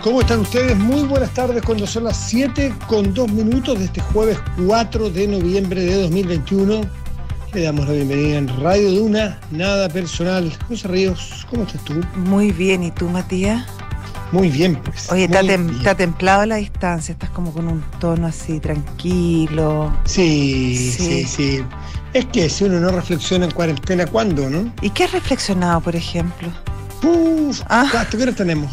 ¿Cómo están ustedes? Muy buenas tardes cuando son las 7:02 de este jueves 4 de noviembre de 2021. Le damos la bienvenida en Radio Duna, nada personal. José Ríos, ¿cómo estás tú? Muy bien, ¿y tú, Matías? Muy bien, pues. Oye, te ha templado la distancia, estás como con un tono así tranquilo. Sí. Es que si uno no reflexiona en cuarentena, ¿cuándo, no? ¿Y qué has reflexionado, por ejemplo? ¿Hasta qué horas tenemos?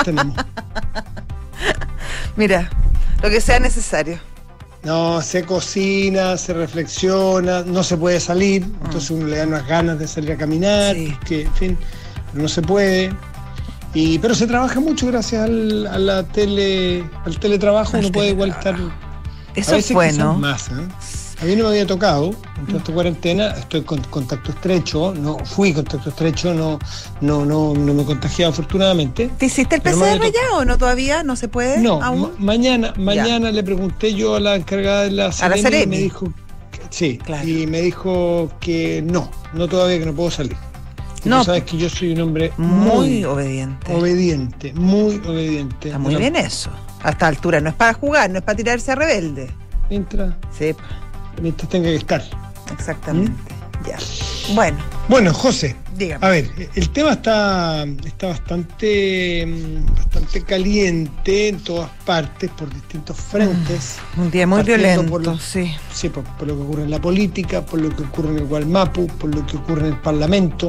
Mira, lo que sea necesario. No, se cocina, se reflexiona, no se puede salir, entonces uno le da unas ganas de salir a caminar, Sí. porque, en fin, no se puede. Pero se trabaja mucho gracias al teletrabajo, uno puede igual estar. Eso es bueno. Más, ¿eh? A mí no me había tocado en toda esta cuarentena, estoy con contacto estrecho, fui contacto estrecho, no me contagié afortunadamente. ¿Te hiciste el PCR ya o no todavía? ¿No se puede? No, aún. mañana le pregunté yo a la encargada de la Seremi y me dijo que, sí, claro. Y me dijo que no todavía, que no puedo salir. No, tú sabes que yo soy un hombre muy obediente. Muy obediente. Está muy bien eso. A esta altura no es para jugar, no es para tirarse a rebelde. Mientras tenga que estar. Exactamente. Ya. Bueno, José, dígame. A ver, el tema está bastante caliente en todas partes, por distintos frentes. Un día muy violento, sí. Sí, por lo que ocurre en la política, por lo que ocurre en el Gualmapu, por lo que ocurre en el Parlamento,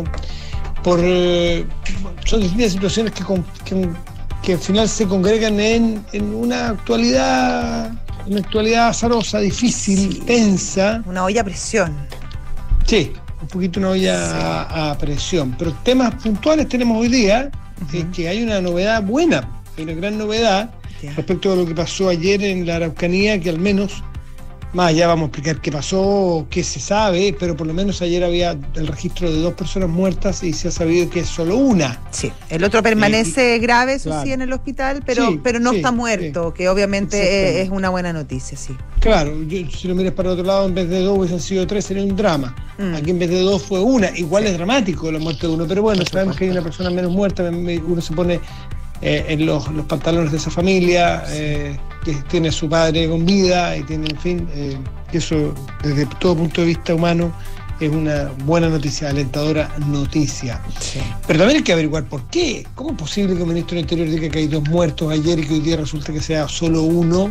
son distintas situaciones que al final se congregan en una actualidad azarosa, difícil, tensa. Una olla a presión. Sí, un poquito una olla a presión. Pero temas puntuales tenemos hoy día, que hay una novedad buena, hay una gran novedad respecto a lo que pasó ayer en la Araucanía, que al menos, más allá vamos a explicar qué pasó, qué se sabe, pero por lo menos ayer había el registro de 2 personas muertas y se ha sabido que es solo una. Sí, el otro permanece grave, eso claro. Sí, en el hospital, pero no está muerto, que obviamente es una buena noticia, sí. Claro, si lo miras para otro lado, en vez de 2 hubiesen sido 3, sería un drama. Aquí en vez de 2 fue una, igual es dramático la muerte de uno, pero bueno, sabemos que hay una persona menos muerta, uno se pone en los pantalones de esa familia, que tiene a su padre con vida y tiene, en fin, que eso desde todo punto de vista humano es una buena noticia, alentadora noticia. Sí. Pero también hay que averiguar por qué. ¿Cómo es posible que el ministro del Interior diga que hay 2 muertos ayer y que hoy día resulta que sea solo uno?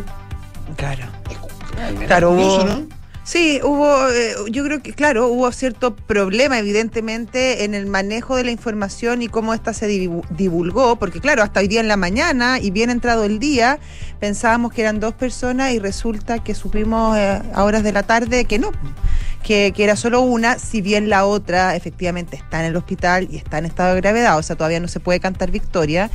Claro, hubo, ¿no? Sí, yo creo que, claro, hubo cierto problema, evidentemente, en el manejo de la información y cómo esta se divulgó, porque, claro, hasta hoy día en la mañana y bien entrado el día, pensábamos que eran 2 personas y resulta que supimos a horas de la tarde que no, que era solo una, si bien la otra efectivamente está en el hospital y está en estado de gravedad, o sea, todavía no se puede cantar victoria,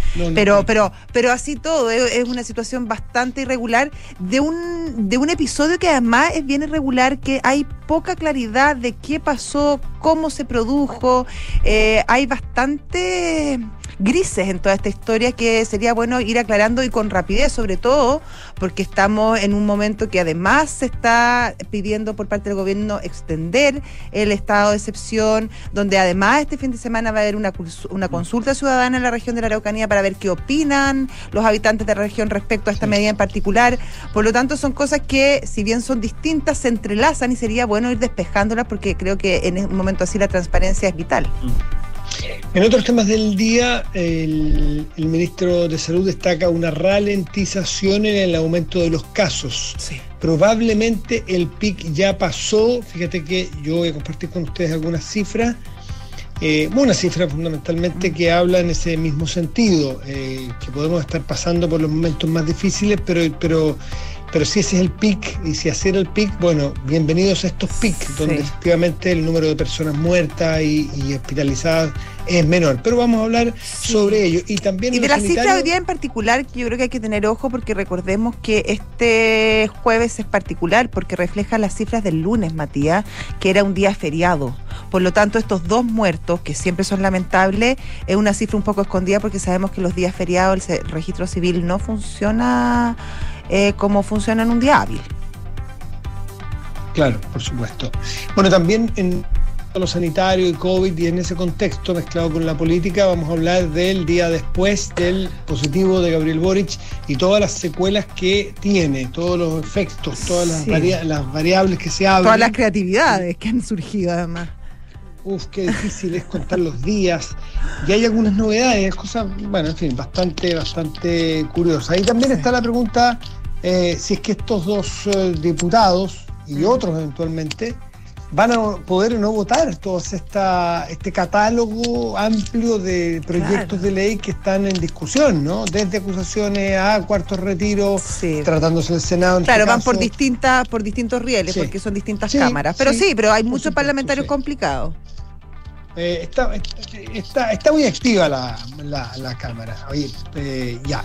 pero así todo, es una situación bastante irregular de un episodio que además es bien irregular, que hay poca claridad de qué pasó, cómo se produjo, hay bastante grises en toda esta historia que sería bueno ir aclarando y con rapidez, sobre todo porque estamos en un momento que además se está pidiendo por parte del gobierno extender el estado de excepción, donde además este fin de semana va a haber una consulta ciudadana en la región de la Araucanía para ver qué opinan los habitantes de la región respecto a esta medida en particular. Por lo tanto, son cosas que, si bien son distintas, se entrelazan y sería bueno ir despejándolas porque creo que en un momento así la transparencia es vital. En otros temas del día, el ministro de Salud destaca una ralentización en el aumento de los casos. Sí. Probablemente el pic ya pasó. Fíjate que yo voy a compartir con ustedes algunas cifras. Una cifra fundamentalmente que habla en ese mismo sentido, que podemos estar pasando por los momentos más difíciles, pero si ese es el pic, y si hacer el pic, bueno, bienvenidos a estos pics, donde efectivamente el número de personas muertas y hospitalizadas es menor. Pero vamos a hablar sobre ello. Y también de la cifra hoy día en particular, que yo creo que hay que tener ojo, porque recordemos que este jueves es particular, porque refleja las cifras del lunes, Matías, que era un día feriado. Por lo tanto, estos 2 muertos, que siempre son lamentables, es una cifra un poco escondida, porque sabemos que los días feriados el registro civil no funciona como funciona en un día hábil. Claro, por supuesto. Bueno, también lo sanitario y COVID, y en ese contexto, mezclado con la política, vamos a hablar del día después del positivo de Gabriel Boric y todas las secuelas que tiene, todos los efectos, todas las variables que se abren. Todas las creatividades que han surgido además. Qué difícil es contar los días. Y hay algunas novedades, cosas, bueno, en fin, bastante curiosas. Ahí también está la pregunta si es que estos dos diputados y otros eventualmente van a poder o no votar todo este catálogo amplio de proyectos de ley que están en discusión, ¿no? Desde acusaciones a cuartos retiros, tratándose del Senado. Claro, van por distintos rieles, porque son distintas cámaras. Pero hay muchos parlamentarios complicados. Está muy activa la Cámara. Oye, ya.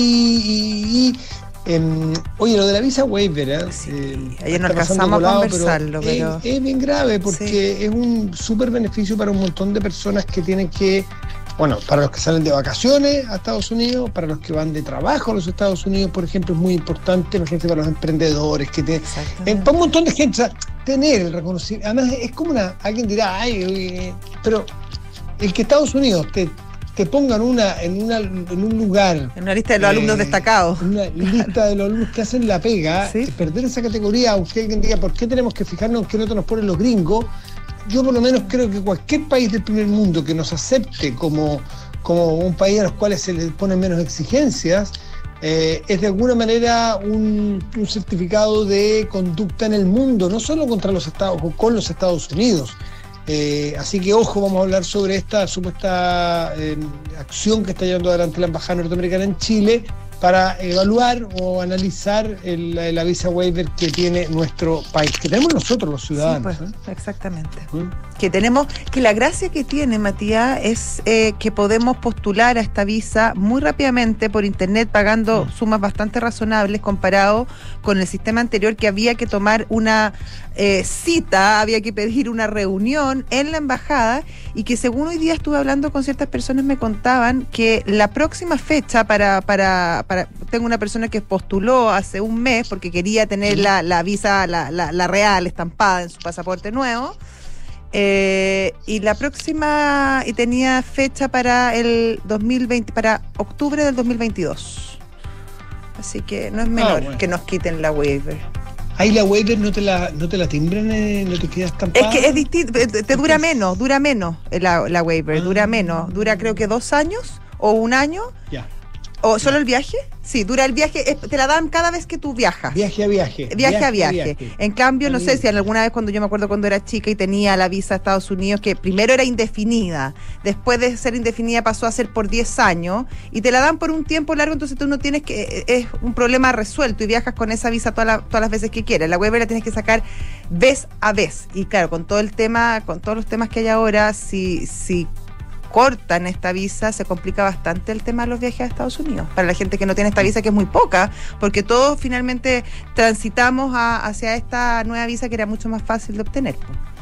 Oye, lo de la visa waiver, ayer no alcanzamos a conversarlo, pero es bien grave porque es un súper beneficio para un montón de personas que tienen que, bueno, para los que salen de vacaciones a Estados Unidos, para los que van de trabajo a los Estados Unidos, por ejemplo, es muy importante, imagínate, para los emprendedores, que para un montón de gente, o sea, tener el reconocimiento. Además, es como alguien dirá, pero el que Estados Unidos te pongan en un lugar, en una lista de los alumnos destacados, una lista de los alumnos que hacen la pega, perder esa categoría, aunque alguien diga ¿por qué tenemos que fijarnos en qué nota nos ponen los gringos? Yo por lo menos creo que cualquier país del primer mundo que nos acepte como un país a los cuales se les ponen menos exigencias, es de alguna manera un certificado de conducta en el mundo, no solo contra los Estados o con los Estados Unidos. Así que ojo, vamos a hablar sobre esta supuesta acción que está llevando adelante la Embajada Norteamericana en Chile para evaluar o analizar la visa waiver que tiene nuestro país, que tenemos nosotros los ciudadanos. Exactamente. Que la gracia que tiene, Matías, es que podemos postular a esta visa muy rápidamente por internet, pagando sumas bastante razonables comparado con el sistema anterior, que había que tomar una cita, había que pedir una reunión en la embajada, y que según hoy día estuve hablando con ciertas personas, me contaban que la próxima fecha tengo una persona que postuló hace un mes porque quería tener la visa, la real, estampada en su pasaporte nuevo, y la próxima, y tenía fecha para el 2020, para octubre del 2022. Así que no es menor que nos quiten la waiver. Ahí la waiver no te la timbran, no te queda estampada. Es que es distinto, te dura menos la waiver, dura menos, dura creo que 2 años o 1 año. Ya. ¿O solo el viaje? Sí, dura el viaje, te la dan cada vez que tú viajas. Viaje a viaje. Viaje a viaje. En cambio, no sé si alguna vez yo me acuerdo cuando era chica y tenía la visa a Estados Unidos, que primero era indefinida, después de ser indefinida pasó a ser por 10 años, y te la dan por un tiempo largo, entonces tú no tienes es un problema resuelto y viajas con esa visa todas las veces que quieres. La waiver la tienes que sacar vez a vez. Y claro, con todos los temas que hay ahora, si cortan esta visa, se complica bastante el tema de los viajes a Estados Unidos. Para la gente que no tiene esta visa, que es muy poca, porque todos finalmente transitamos hacia esta nueva visa que era mucho más fácil de obtener.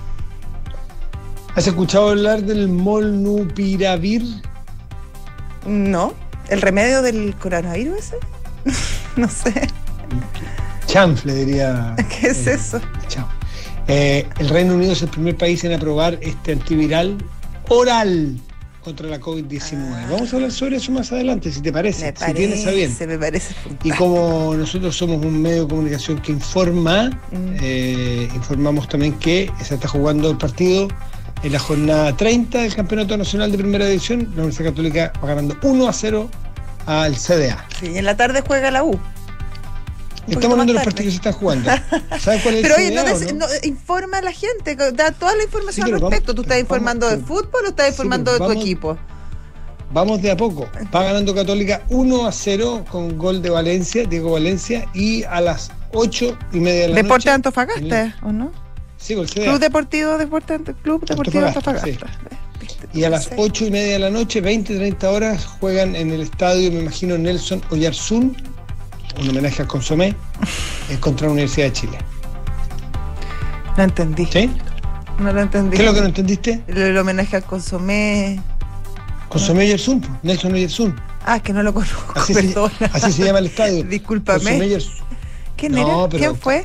¿Has escuchado hablar del molnupiravir? No. ¿El remedio del coronavirus ese? No sé. Chanfle, diría. ¿Qué es eso? El Reino Unido es el primer país en aprobar este antiviral oral contra la COVID-19. Vamos a hablar sobre eso más adelante, si te parece. Si tienes a bien. Me parece fantástico. Y como nosotros somos un medio de comunicación que informa, informamos también que se está jugando el partido en la jornada 30 del Campeonato Nacional de Primera División. La Universidad Católica va ganando 1-0 al CDA. Sí, y en la tarde juega la U. Estamos hablando de los partidos que se están jugando. ¿Sabes cuál es pero el CDA, oye, no, informa a la gente, da toda la información al respecto. ¿Tú estás informando de fútbol o estás informando de tu equipo? Vamos de a poco. Va ganando Católica 1-0 con gol de Valencia, Diego Valencia, y a las 8:30 de la Deporte noche. Antofagasta, ¿o no? Sí, con el CDA. Club Deportivo Antofagasta. Sí. Y a las 8:30 de la noche, 20-30 horas, juegan en el estadio, me imagino, Nelson Oyarzún, un homenaje al consomé, contra la Universidad de Chile. No entendí. ¿Sí? No lo entendí. ¿Qué es lo que no entendiste? El homenaje al consomé. Consomé Oyarzún, Nelson Oyarzún. Ah, que no lo conozco, así se llama el estadio. Discúlpame. ¿Quién era? ¿Quién fue?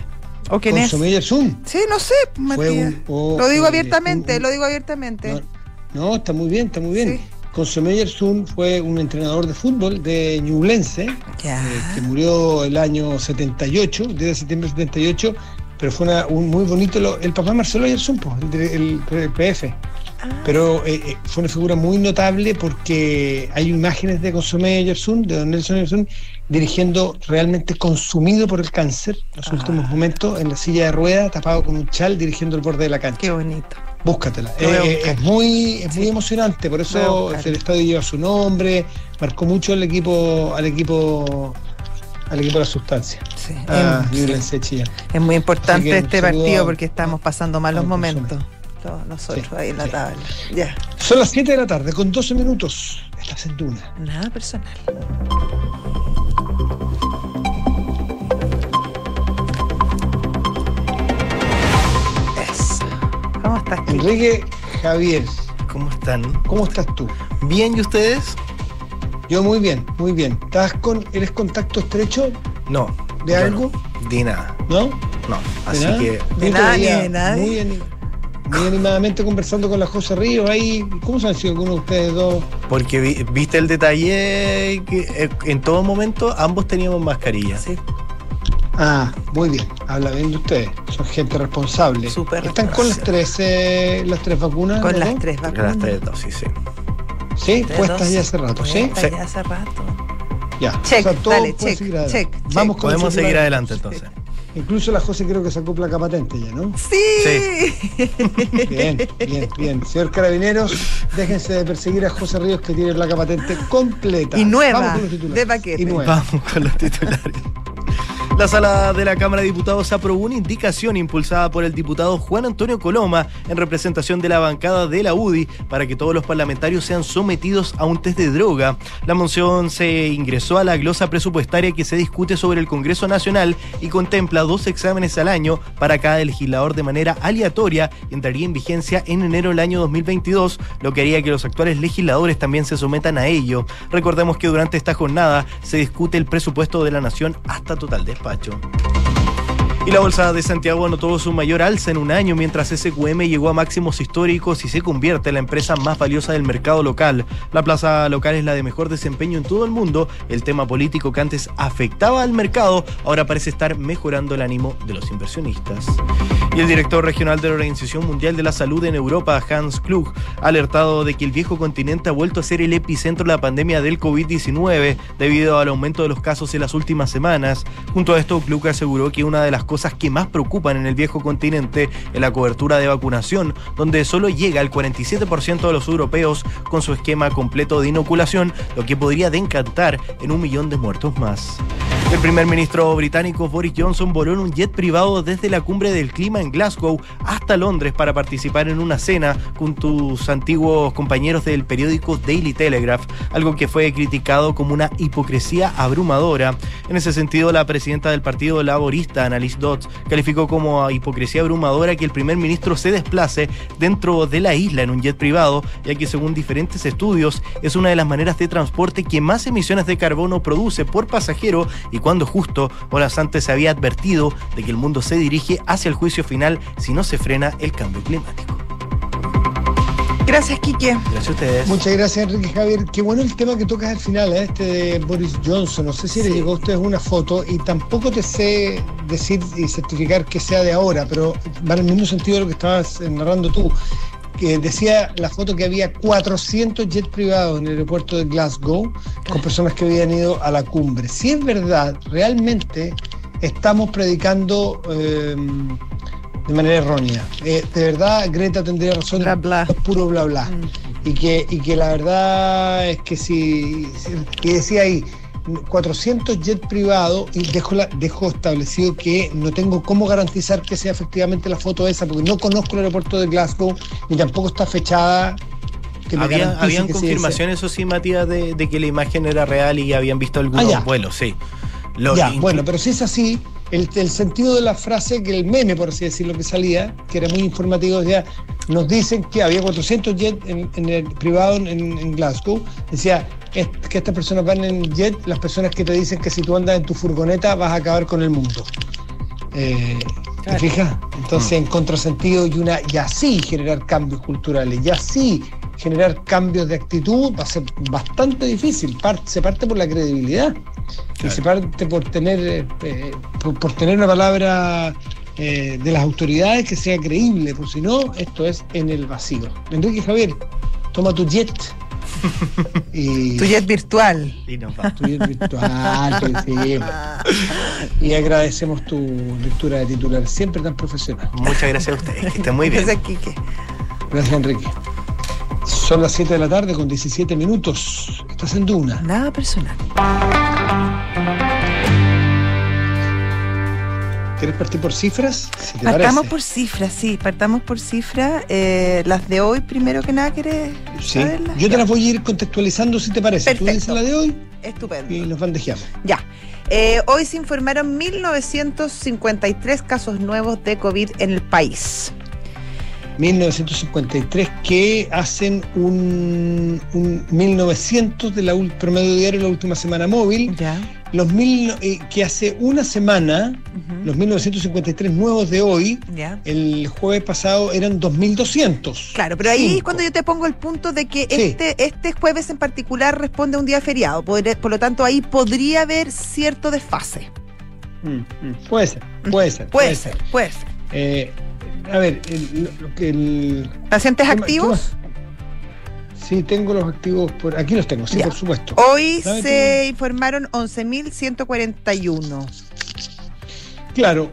¿O quién es? Consomé Yersun. Sí, no sé, Matías. Lo digo abiertamente. No, está muy bien. Sí. Consomé Yersun fue un entrenador de fútbol de Ñublense, que murió el año 78, 10 de septiembre del 78, pero fue un muy bonito, el papá Marcelo Yersun, el PF. Pero fue una figura muy notable porque hay imágenes de Consomé Yersun, de don Nelson Yersun, dirigiendo realmente consumido por el cáncer en los últimos momentos, en la silla de ruedas, tapado con un chal, dirigiendo el borde de la cancha. Qué bonito. Búscatela. Es muy emocionante, por eso el estadio lleva su nombre, marcó mucho al equipo de la Sustancia. Sí. Chillán. Es muy importante este partido porque estamos pasando malos momentos. Todos nosotros ahí en la tabla. Ya. Son las 7 de la tarde, con 12 minutos. Estás en Duna. Nada personal. Eso. ¿Cómo estás, Kike? Enrique, Javier. ¿Cómo están? ¿Cómo estás tú? Bien, ¿y ustedes? Yo muy bien. ¿Eres contacto estrecho? No. ¿De algo? De nada. ¿No? No. Así nada? que. De nada ni de nadie. Muy animadamente conversando con la José Ríos ahí. ¿Cómo se han sido algunos de ustedes dos? Porque viste el detalle que en todo momento ambos teníamos mascarilla. Sí. Muy bien. Habla bien de ustedes. Son gente responsable. Súper ¿Están con las tres vacunas? Con las ¿no? 3 vacunas. Las 3 dosis, sí. Sí, puestas ya hace rato, ¿sí? Ya hace rato. Ya. Check, todo dale, puede check. Vamos con Podemos seguir adelante entonces. Incluso la José creo que sacó placa patente ya, ¿no? Sí. Bien. Señor Carabineros, déjense de perseguir a José Ríos, que tiene placa patente completa. Y nueva, Vamos con los titulares. de paquete. Vamos con los titulares. La sala de la Cámara de Diputados aprobó una indicación impulsada por el diputado Juan Antonio Coloma en representación de la bancada de la UDI para que todos los parlamentarios sean sometidos a un test de droga. La moción se ingresó a la glosa presupuestaria que se discute sobre el Congreso Nacional y contempla 2 exámenes al año para cada legislador de manera aleatoria y entraría en vigencia en enero del año 2022, lo que haría que los actuales legisladores también se sometan a ello. Recordemos que durante esta jornada se discute el presupuesto de la Nación hasta total despacho. Y la Bolsa de Santiago anotó su mayor alza en un año, mientras SQM llegó a máximos históricos y se convierte en la empresa más valiosa del mercado local. La plaza local es la de mejor desempeño en todo el mundo. El tema político que antes afectaba al mercado ahora parece estar mejorando el ánimo de los inversionistas. Y el director regional de la Organización Mundial de la Salud en Europa, Hans Klug, ha alertado de que el viejo continente ha vuelto a ser el epicentro de la pandemia del COVID-19 debido al aumento de los casos en las últimas semanas. Junto a esto, Klug aseguró que una de las cosas que más preocupan en el viejo continente es la cobertura de vacunación, donde solo llega el 47% de los europeos con su esquema completo de inoculación, lo que podría decantar en 1 millón de muertos más. El primer ministro británico Boris Johnson voló en un jet privado desde la cumbre del clima en Glasgow hasta Londres para participar en una cena con sus antiguos compañeros del periódico Daily Telegraph, algo que fue criticado como una hipocresía abrumadora. En ese sentido, la presidenta del Partido Laborista, Annalise Dodds, calificó como hipocresía abrumadora que el primer ministro se desplace dentro de la isla en un jet privado, ya que según diferentes estudios es una de las maneras de transporte que más emisiones de carbono produce por pasajero, y cuando justo horas antes se había advertido de que el mundo se dirige hacia el juicio final si no se frena el cambio climático. Gracias, Quique. Gracias a ustedes. Muchas gracias, Enrique, Javier. Qué bueno el tema que tocas al final, este de Boris Johnson. No sé si le llegó a ustedes una foto y tampoco te sé decir y certificar que sea de ahora, pero va en el mismo sentido de lo que estabas narrando tú. Que decía la foto que había 400 jets privados en el aeropuerto de Glasgow con personas que habían ido a la cumbre. Si es verdad, realmente estamos predicando de manera errónea. De verdad, Greta tendría razón, bla, bla. Es puro bla bla. Y que la verdad es que y decía ahí 400 jets privados, y dejo establecido que no tengo cómo garantizar que sea efectivamente la foto esa, porque no conozco el aeropuerto de Glasgow, ni tampoco está fechada. Habían confirmaciones, eso sí, Matías, de que la imagen era real y habían visto algunos vuelos, sí. Bueno, pero si es así, el sentido de la frase, que el meme, por así decirlo, que salía, que era muy informativo, decía, nos dicen que había 400 jets en el privado en Glasgow, decía que estas personas van en jet, las personas que te dicen que si tú andas en tu furgoneta vas a acabar con el mundo. ¿Te fijas? Entonces, en contrasentido, y así generar cambios culturales, y así generar cambios de actitud va a ser bastante difícil. Se parte por la credibilidad. Claro. Y se parte por tener una palabra de las autoridades que sea creíble, porque si no, esto es en el vacío. Enrique Javier, toma tu jet. Tu jet virtual. Y nos va. Tu jet virtual, sí. Y agradecemos tu lectura de titular, siempre tan profesional. Muchas gracias a ustedes, que estén muy bien. Gracias, Quique. Gracias, Enrique. Son las 7 de la tarde con 17 minutos. Estás en Duna. Nada personal. ¿Quieres partir por cifras? Si te partamos parece. por cifras, sí, partamos por cifras. Las de hoy, primero que nada, ¿querés saberlas? Yo te las voy a ir contextualizando si te parece. Perfecto. Tú dices la de hoy. Estupendo. Y nos bandejeamos. Ya. Hoy se informaron 1.953 casos nuevos de COVID en el país. 1953 que hacen un 1900 de la promedio diario de la última semana móvil. Ya. Que hace una semana, los 1953 nuevos de hoy, Ya. el jueves pasado eran 2200. Claro, pero ahí es cuando yo te pongo el punto de que Sí. este jueves en particular responde a un día feriado. Por lo tanto, ahí podría haber cierto desfase. Puede ser. Puede ser. A ver, ¿Pacientes ¿qué activos? más? Sí, tengo los activos, aquí los tengo, sí, Ya. por supuesto. Hoy Dame se informaron 11.141. Claro,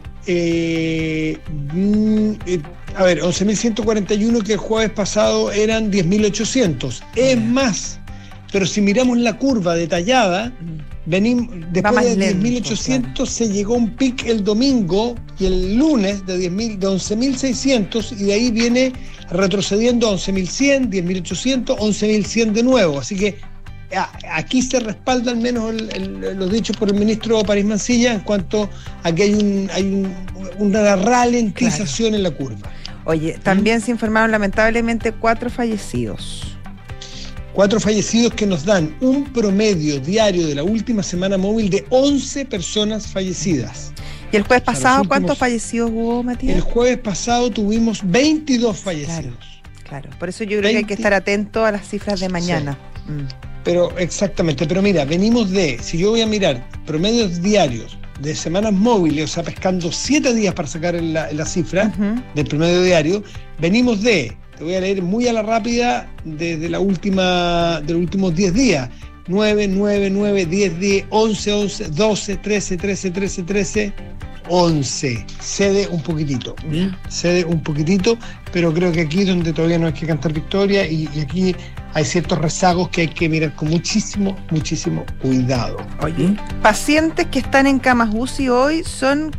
a ver, 11.141 que el jueves pasado eran 10.800. Es más, pero si miramos la curva detallada, después de 10.800 se llegó a un pic el domingo y el lunes de 11.600 y de ahí viene retrocediendo a 11.100, 10.800, 11.100 de nuevo. Así que aquí se respalda al menos los dichos por el ministro París Mancilla en cuanto a que hay una ralentización en la curva. Oye, también se informaron lamentablemente 4 fallecidos. 4 fallecidos que nos dan un promedio diario de la última semana móvil de 11 personas fallecidas. ¿Y el jueves pasado últimos, cuántos fallecidos hubo, Matías? El jueves pasado tuvimos 22 fallecidos. Claro. Por eso yo creo que hay que estar atento a las cifras de mañana. Sí. Pero exactamente, pero mira, venimos si yo voy a mirar promedios diarios de semanas móviles, o sea, pescando 7 días para sacar la cifra del promedio diario, venimos te voy a leer muy a la rápida desde los últimos 10 días. 9, 9, 9, 10, 10, 11, 11, 12, 13, 13, 13, 13, 11. Cede un poquitito, pero creo que aquí es donde todavía no hay que cantar victoria y aquí hay ciertos rezagos que hay que mirar con muchísimo cuidado. Oye, pacientes que están en camas UCI hoy son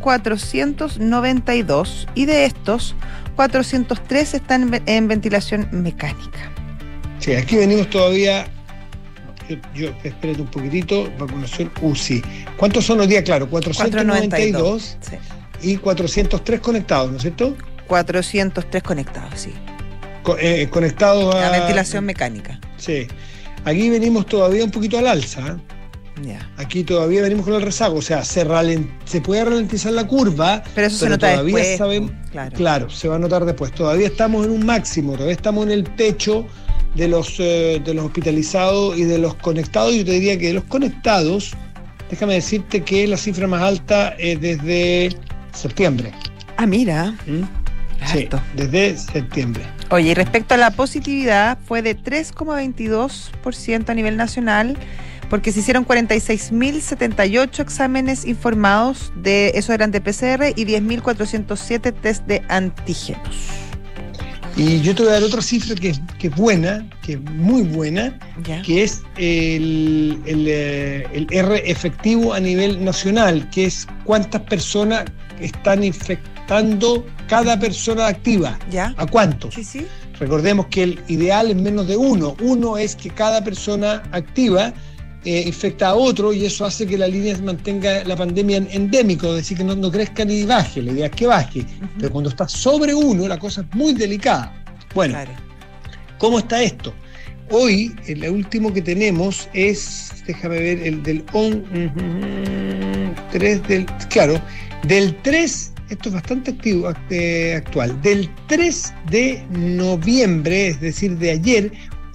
492 y de estos 403 están en ventilación mecánica. Sí, aquí venimos todavía. Yo espérate un poquitito, vacunación UCI. ¿Cuántos son los días? Claro, 492 sí. Y 403 conectados, ¿no es cierto? 403 conectados, sí. Conectados a ventilación mecánica. Sí. Aquí venimos todavía un poquito al alza, ¿eh? Yeah. Aquí todavía venimos con el rezago, o sea, se puede ralentizar la curva, pero eso se nota todavía después. Sabemos, claro, se va a notar después. Todavía estamos en un máximo, todavía estamos en el techo de los hospitalizados y de los conectados. Yo te diría que de los conectados, déjame decirte que la cifra más alta es desde septiembre. Ah, mira. Sí, desde septiembre. Oye, y respecto a la positividad, fue de 3,22% a nivel nacional, porque se hicieron 46.078 exámenes informados, de esos eran de PCR, y 10.407 test de antígenos. Y yo te voy a dar otra cifra que es buena, que es muy buena, ¿ya? Que es el R efectivo a nivel nacional, que es cuántas personas están infectando cada persona activa. ¿Ya? ¿A cuántos? Sí. Recordemos que el ideal es menos de 1. 1 es que cada persona activa infecta a otro y eso hace que la línea mantenga la pandemia endémica, es decir, que no crezca ni baje. La idea es que baje. Pero cuando está sobre 1, la cosa es muy delicada. Bueno, claro. ¿Cómo está esto? Hoy, el último que tenemos es, déjame ver, el del 3 del 3 esto es bastante actual, del 3 de noviembre, es decir, de ayer,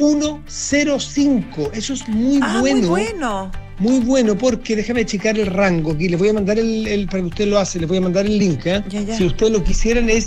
1.05. Eso es muy bueno. Muy bueno. Muy bueno, porque déjame checar el rango aquí. Les voy a mandar para que usted lo hace, les voy a mandar el link. Ya. Si ustedes lo quisieran, es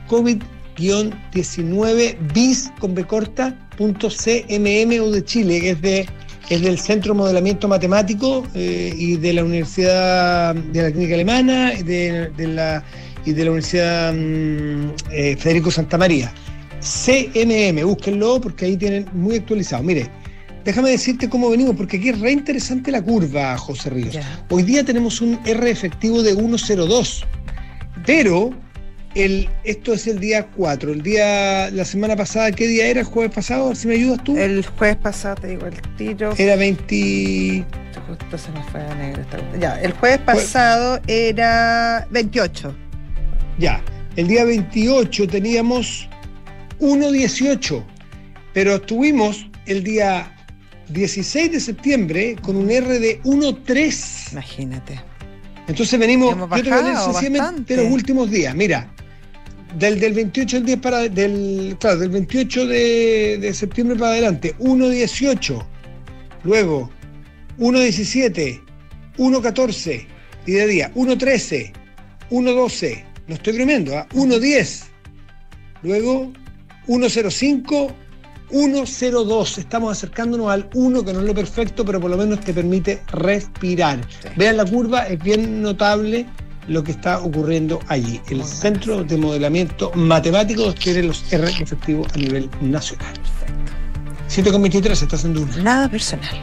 COVID-19 bis con B corta .cmm de Chile, que es del Centro de Modelamiento Matemático y de la Universidad de la Clínica Alemana y de la Universidad Federico Santa María. CMM, búsquenlo porque ahí tienen muy actualizado. Mire, déjame decirte cómo venimos, porque aquí es re interesante la curva, José Ríos. Ya. Hoy día tenemos un R efectivo de 1.02, pero esto es el día 4. La semana pasada, ¿qué día era? ¿El jueves pasado? Si me ayudas tú. El jueves pasado, te digo el tiro. Era 20... Justo se me fue a negro ya, el jueves pasado era 28. Ya, el día 28 teníamos 1.18, pero estuvimos el día 16 de septiembre con un R de 1.3. Imagínate. Entonces venimos, hemos yo te voy a leer bajado sencillamente los últimos días. Mira, del 28 del 10 del 28 de septiembre para adelante, 1.18, luego 1.17, 1.14, y de día 1.13, 1.12, no estoy bromeando, 1.10, luego 1.05, 1.02. Estamos acercándonos al 1, que no es lo perfecto, pero por lo menos te permite respirar. Sí. Vean la curva, es bien notable lo que está ocurriendo allí. El Centro de Modelamiento Matemático tiene los R efectivos a nivel nacional. Perfecto. 7.23, estás en Duna. Nada personal.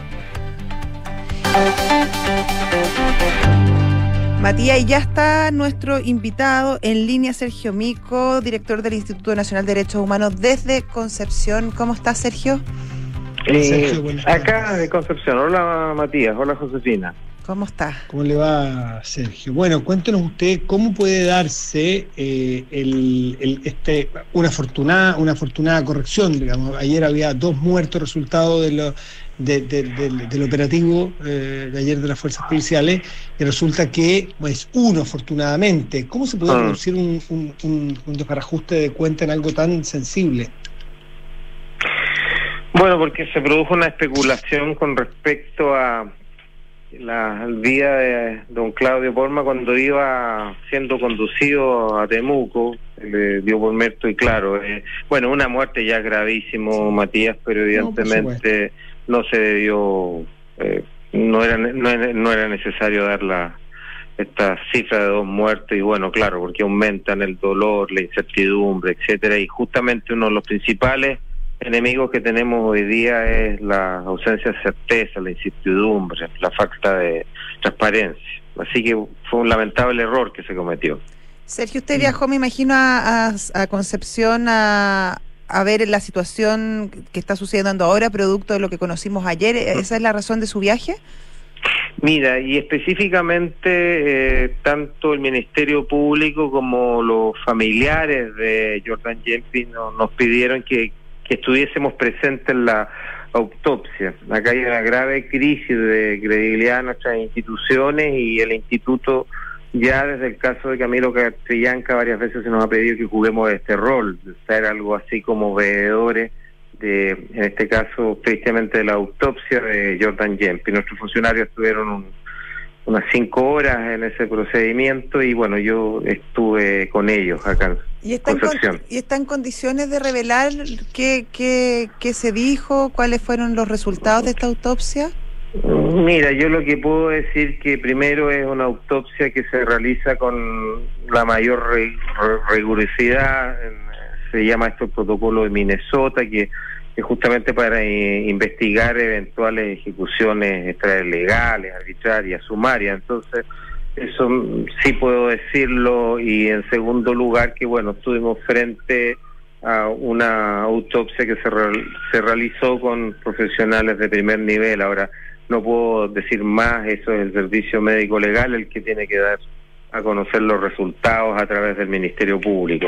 Matías, y ya está nuestro invitado en línea, Sergio Mico, director del Instituto Nacional de Derechos Humanos desde Concepción. ¿Cómo estás, Sergio? Sergio, acá de Concepción. Hola, Matías. Hola, Josefina. ¿Cómo estás? ¿Cómo le va, Sergio? Bueno, cuéntenos usted cómo puede darse una afortunada corrección, digamos. Ayer había 2 muertos resultado del operativo de ayer de las fuerzas policiales, y resulta que pues uno, afortunadamente. ¿Cómo se puede producir un desbarajuste de cuenta en algo tan sensible? Bueno, porque se produjo una especulación con respecto a el día de don Claudio Porma, cuando iba siendo conducido a Temuco, le dio por muerto, y claro, bueno, una muerte ya gravísimo, Matías, pero evidentemente no se debió, no era necesario dar esta cifra de 2 muertes, y bueno, claro, porque aumentan el dolor, la incertidumbre, etcétera, y justamente uno de los principales enemigos que tenemos hoy día es la ausencia de certeza, la incertidumbre, la falta de transparencia. Así que fue un lamentable error que se cometió. Sergio, usted viajó, me imagino, a Concepción a ver la situación que está sucediendo ahora, producto de lo que conocimos ayer. ¿Esa es la razón de su viaje? Mira, y específicamente tanto el Ministerio Público como los familiares de Jordan Yelpi nos pidieron que estuviésemos presentes en la autopsia. Acá hay una grave crisis de credibilidad de nuestras instituciones, y el instituto ya desde el caso de Camilo Catrillanca varias veces se nos ha pedido que juguemos este rol, de ser algo así como veedores en este caso tristemente de la autopsia de Jordan Yelpi. Nuestros funcionarios estuvieron unas 5 horas en ese procedimiento, y bueno, yo estuve con ellos acá en Concepción. ¿Y está en condiciones de revelar qué se dijo, cuáles fueron los resultados de esta autopsia? Mira, yo lo que puedo decir que primero es una autopsia que se realiza con la mayor rigurosidad. Se llama esto el protocolo de Minnesota, que es justamente para investigar eventuales ejecuciones extralegales, arbitrarias, sumarias. Entonces, eso sí puedo decirlo. Y en segundo lugar, que bueno, estuvimos frente a una autopsia que se realizó con profesionales de primer nivel. Ahora, no puedo decir más, eso es el servicio médico legal el que tiene que dar a conocer los resultados a través del Ministerio Público.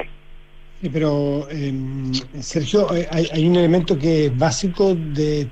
Pero, Sergio, hay un elemento que es básico de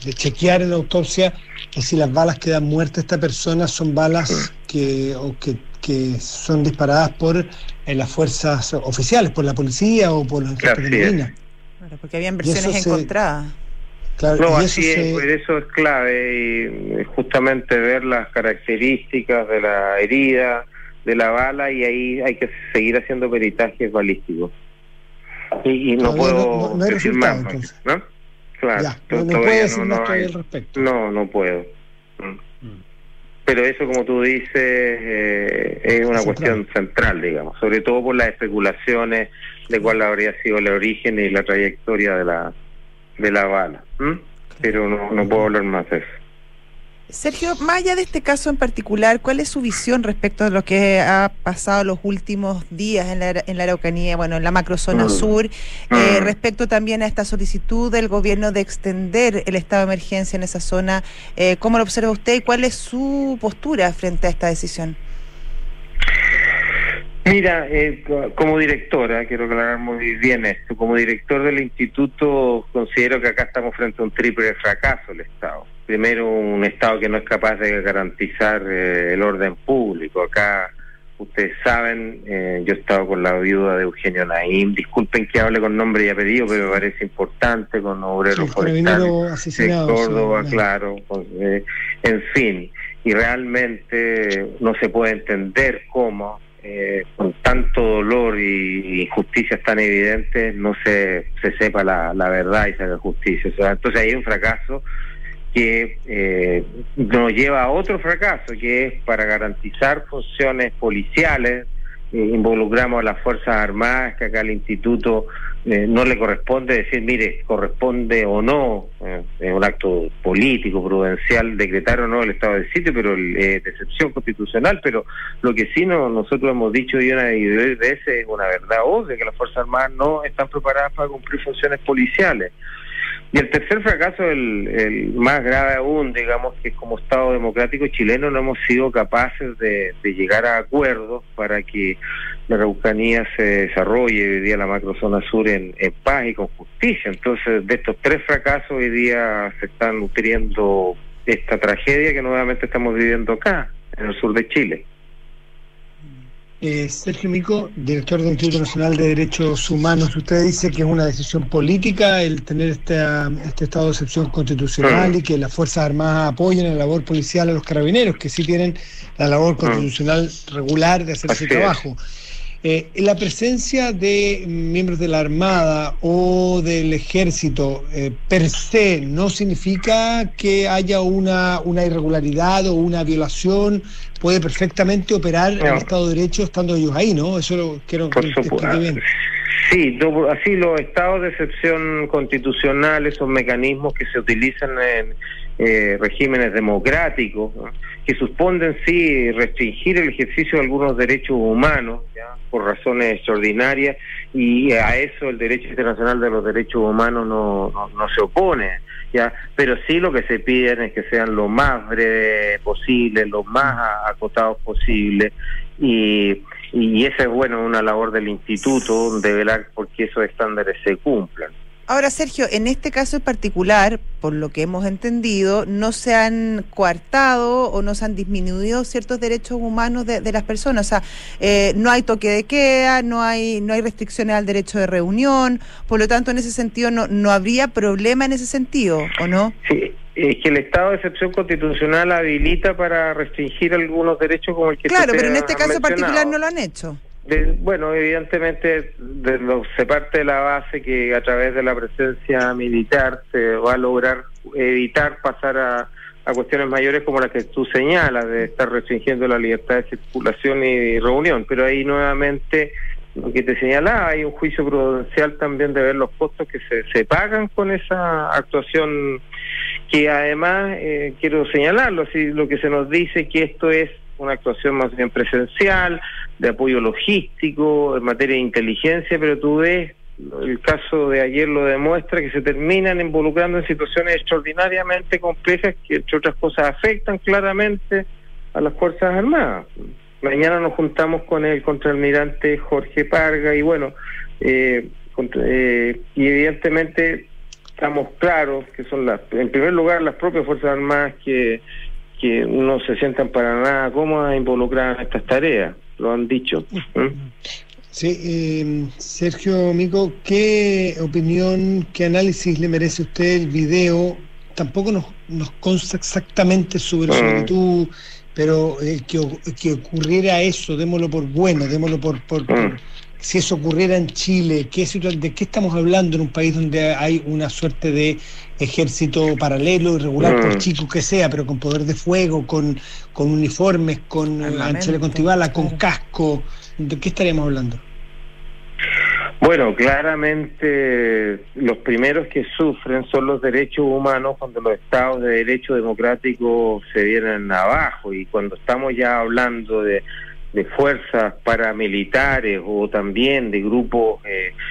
chequear en la autopsia, que si las balas que dan muerte a esta persona son balas que que son disparadas por las fuerzas oficiales, por la policía o por los ejércitos de marina. Claro, porque habían versiones encontradas. Claro, no, así es, eso es clave, y justamente ver las características de la herida, de la bala, y ahí hay que seguir haciendo peritajes balísticos. Y no puedo no hay decir resultado, más, entonces. ¿no? Claro. Ya, no puedo decir más todavía al respecto. No puedo. Pero eso, como tú dices, es una cuestión central, digamos, sobre todo por las especulaciones de cuál habría sido el origen y la trayectoria de la bala. Pero no puedo hablar más de eso. Sergio, más allá de este caso en particular, ¿cuál es su visión respecto a lo que ha pasado los últimos días en la Araucanía, bueno, en la macrozona sur, respecto también a esta solicitud del gobierno de extender el estado de emergencia en esa zona? ¿Cómo lo observa usted y cuál es su postura frente a esta decisión? Mira, como directora, quiero aclarar muy bien esto, como director del instituto considero que acá estamos frente a un triple fracaso del Estado. Primero, un Estado que no es capaz de garantizar el orden público. Acá, ustedes saben, yo he estado con la viuda de Eugenio Naim, disculpen que hable con nombre y apellido, pero me parece importante, con obreros forestales de Córdoba, claro, en fin, y realmente no se puede entender cómo con tanto dolor y injusticias tan evidentes no se sepa la verdad y se haga justicia. O sea, entonces hay un fracaso que nos lleva a otro fracaso, que es para garantizar funciones policiales, involucramos a las Fuerzas Armadas, que acá al instituto no le corresponde decir, mire, corresponde o no, es un acto político, prudencial, decretar o no el estado de sitio, pero de excepción constitucional, pero lo que sí nosotros hemos dicho y una y dos veces es una verdad obvia, que las Fuerzas Armadas no están preparadas para cumplir funciones policiales. Y el tercer fracaso, el más grave aún, digamos, que como Estado democrático chileno no hemos sido capaces de llegar a acuerdos para que la Araucanía se desarrolle hoy día la macrozona sur en paz y con justicia. Entonces, de estos tres fracasos hoy día se están nutriendo esta tragedia que nuevamente estamos viviendo acá, en el sur de Chile. Sergio Mico, director del Instituto Nacional de Derechos Humanos, usted dice que es una decisión política el tener este estado de excepción constitucional y que las Fuerzas Armadas apoyen la labor policial a los carabineros, que sí tienen la labor constitucional regular de hacer ese trabajo. La presencia de miembros de la Armada o del Ejército per se no significa que haya una irregularidad o una violación. Puede perfectamente operar el Estado de Derecho estando ellos ahí, ¿no? Eso lo quiero que explique bien. Sí, así los estados de excepción constitucionales son mecanismos que se utilizan en regímenes democráticos, ¿no?, que supponen sí restringir el ejercicio de algunos derechos humanos, ¿ya?, por razones extraordinarias, y a eso el derecho internacional de los derechos humanos no se opone, ya, pero sí lo que se piden es que sean lo más breves posible, lo más acotados posible, y esa es, bueno, una labor del instituto de velar porque esos estándares se cumplan. Ahora, Sergio, en este caso en particular, por lo que hemos entendido, no se han coartado o no se han disminuido ciertos derechos humanos de las personas. O sea, no hay toque de queda, no hay restricciones al derecho de reunión. Por lo tanto, en ese sentido, no habría problema en ese sentido, ¿o no? Sí, es que el estado de excepción constitucional habilita para restringir algunos derechos como el que claro, pero en este caso particular no lo han hecho. Bueno, evidentemente se parte de la base que a través de la presencia militar se va a lograr evitar pasar a cuestiones mayores como las que tú señalas, de estar restringiendo la libertad de circulación y reunión, pero ahí nuevamente lo que te señalaba, hay un juicio prudencial también de ver los costos que se pagan con esa actuación, que además quiero señalarlo, así lo que se nos dice que esto es una actuación más bien presencial, de apoyo logístico, en materia de inteligencia, pero tú ves, el caso de ayer lo demuestra, que se terminan involucrando en situaciones extraordinariamente complejas que, entre otras cosas, afectan claramente a las Fuerzas Armadas. Mañana nos juntamos con el contraalmirante Jorge Parga y bueno, y evidentemente estamos claros que son en primer lugar las propias Fuerzas Armadas que que no se sientan para nada cómodas involucradas en estas tareas, lo han dicho. Sí, Sergio Mico, ¿qué opinión, qué análisis le merece a usted el video? Tampoco nos consta exactamente sobre su actitud, pero que ocurriera eso, démoslo por bueno, démoslo por si eso ocurriera en Chile, ¿de qué estamos hablando en un país donde hay una suerte de ejército paralelo, irregular, por chico que sea, pero con poder de fuego, con uniformes, con chaleco antibala, con casco? ¿De qué estaríamos hablando? Bueno, claramente los primeros que sufren son los derechos humanos cuando los estados de derecho democrático se vienen abajo, y cuando estamos ya hablando de fuerzas paramilitares o también de grupos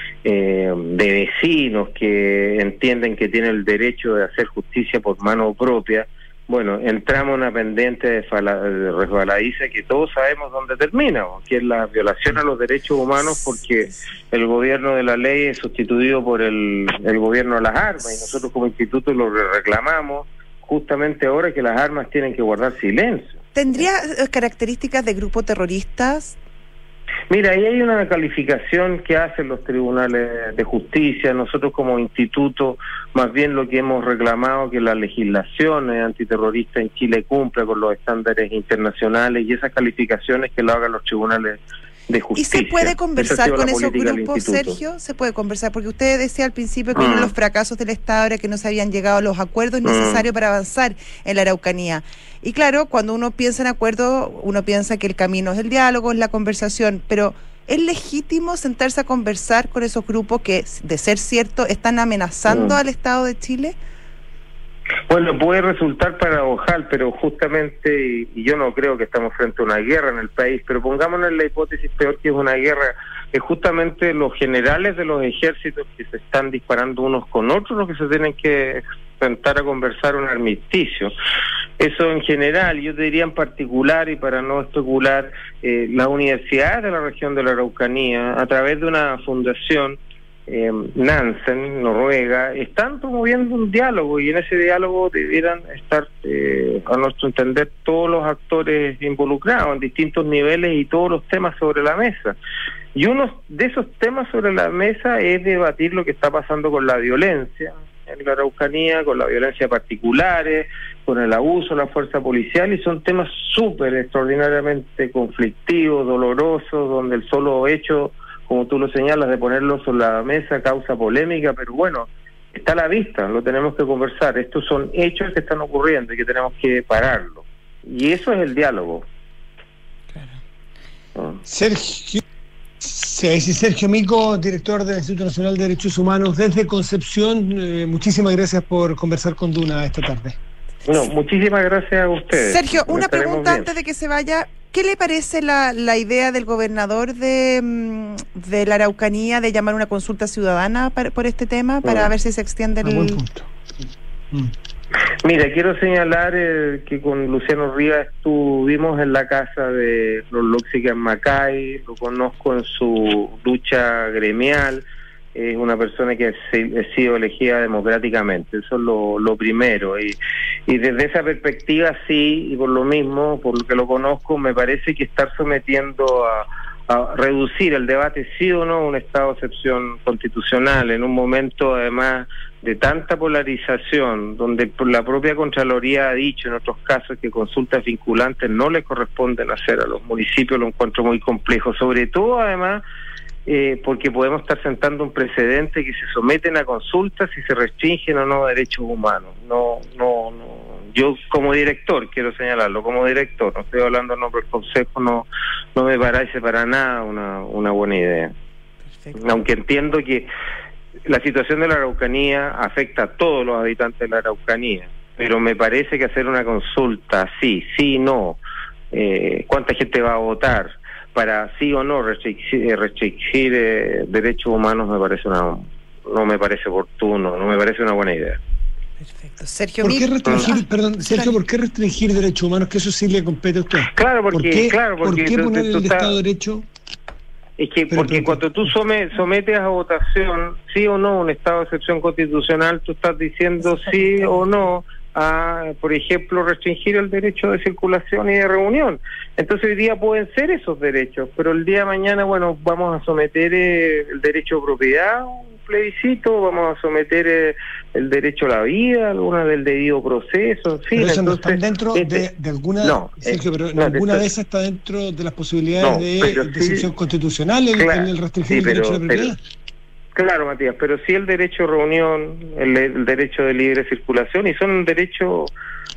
de vecinos que entienden que tienen el derecho de hacer justicia por mano propia, bueno, entramos en una pendiente de resbaladiza que todos sabemos dónde termina, que es la violación a los derechos humanos, porque el gobierno de la ley es sustituido por el gobierno de las armas, y nosotros como instituto lo reclamamos justamente ahora, que las armas tienen que guardar silencio. ¿Tendría características de grupo terroristas? Mira, ahí hay una calificación que hacen los tribunales de justicia. Nosotros como instituto, más bien lo que hemos reclamado, que la legislación antiterrorista en Chile cumpla con los estándares internacionales, y esas calificaciones que lo hagan los tribunales de justicia. ¿Y se puede conversar con esos grupos, Sergio? ¿Se puede conversar? Porque usted decía al principio que uno de los fracasos del Estado era que no se habían llegado a los acuerdos necesarios para avanzar en la Araucanía. Y claro, cuando uno piensa en acuerdo, uno piensa que el camino es el diálogo, es la conversación, pero ¿es legítimo sentarse a conversar con esos grupos que, de ser cierto, están amenazando al Estado de Chile? Bueno, puede resultar paradojal, pero justamente, y yo no creo que estamos frente a una guerra en el país, pero pongámonos en la hipótesis peor, que es una guerra, es justamente los generales de los ejércitos que se están disparando unos con otros los que se tienen que sentar a conversar un armisticio. Eso en general. Yo te diría en particular, y para no especular, las universidades de la región de la Araucanía, a través de una fundación, Nansen, Noruega, están promoviendo un diálogo, y en ese diálogo debieran estar, a nuestro entender, todos los actores involucrados en distintos niveles y todos los temas sobre la mesa. Y uno de esos temas sobre la mesa es debatir lo que está pasando con la violencia en la Araucanía, con la violencia particulares, con el abuso de la fuerza policial, y son temas súper extraordinariamente conflictivos, dolorosos, donde el solo hecho, como tú lo señalas, de ponerlo sobre la mesa causa polémica, pero bueno, está a la vista, lo tenemos que conversar. Estos son hechos que están ocurriendo y que tenemos que pararlo. Y eso es el diálogo. Claro. Sergio Mico, director del Instituto Nacional de Derechos Humanos desde Concepción, muchísimas gracias por conversar con Duna esta tarde. Bueno, muchísimas gracias a ustedes. Sergio, una pregunta antes de que se vaya. ¿Qué le parece la idea del gobernador de la Araucanía de llamar una consulta ciudadana por este tema, para ver si se extiende el... Buen punto. Mira, quiero señalar que con Luciano Rivas estuvimos en la casa de los Lóxica en Macay, lo conozco en su lucha gremial, es una persona que ha sido elegida democráticamente, eso es lo primero, y desde esa perspectiva sí, y por lo mismo, por lo que lo conozco, me parece que estar sometiendo a reducir el debate sí o no a un estado de excepción constitucional en un momento además de tanta polarización, donde la propia Contraloría ha dicho en otros casos que consultas vinculantes no le corresponden hacer a los municipios, lo encuentro muy complejo, sobre todo además porque podemos estar sentando un precedente que se someten a consultas y se restringen o no derechos humanos. No. Yo como director, quiero señalarlo, como director, no estoy hablando en nombre del Consejo, no me parece para nada una buena idea. Perfecto. Aunque entiendo que la situación de la Araucanía afecta a todos los habitantes de la Araucanía, pero me parece que hacer una consulta, sí, no, cuánta gente va a votar, para sí o no restringir derechos humanos, no me parece oportuno, no me parece una buena idea. Perfecto. Sergio, ¿por qué restringir, Sergio, por qué restringir derechos humanos? Que eso sí le compete a usted. Claro, porque ¿Por qué poner el Estado de Derecho? Es que porque cuando tú sometes a votación sí o no un estado de excepción constitucional, tú estás diciendo sí o no a, por ejemplo, restringir el derecho de circulación y de reunión. Entonces hoy día pueden ser esos derechos, pero el día de mañana, bueno, vamos a someter el derecho de propiedad a un plebiscito, vamos a someter el derecho a la vida, alguna del debido proceso, en fin. Pero eso entonces, no está dentro de alguna, no, Sergio, pero no, ninguna de esas está dentro de las posibilidades de excepción constitucional, el restringir el derecho a la propiedad. Claro, Matías, pero sí el derecho a reunión, el derecho de libre circulación, y son derechos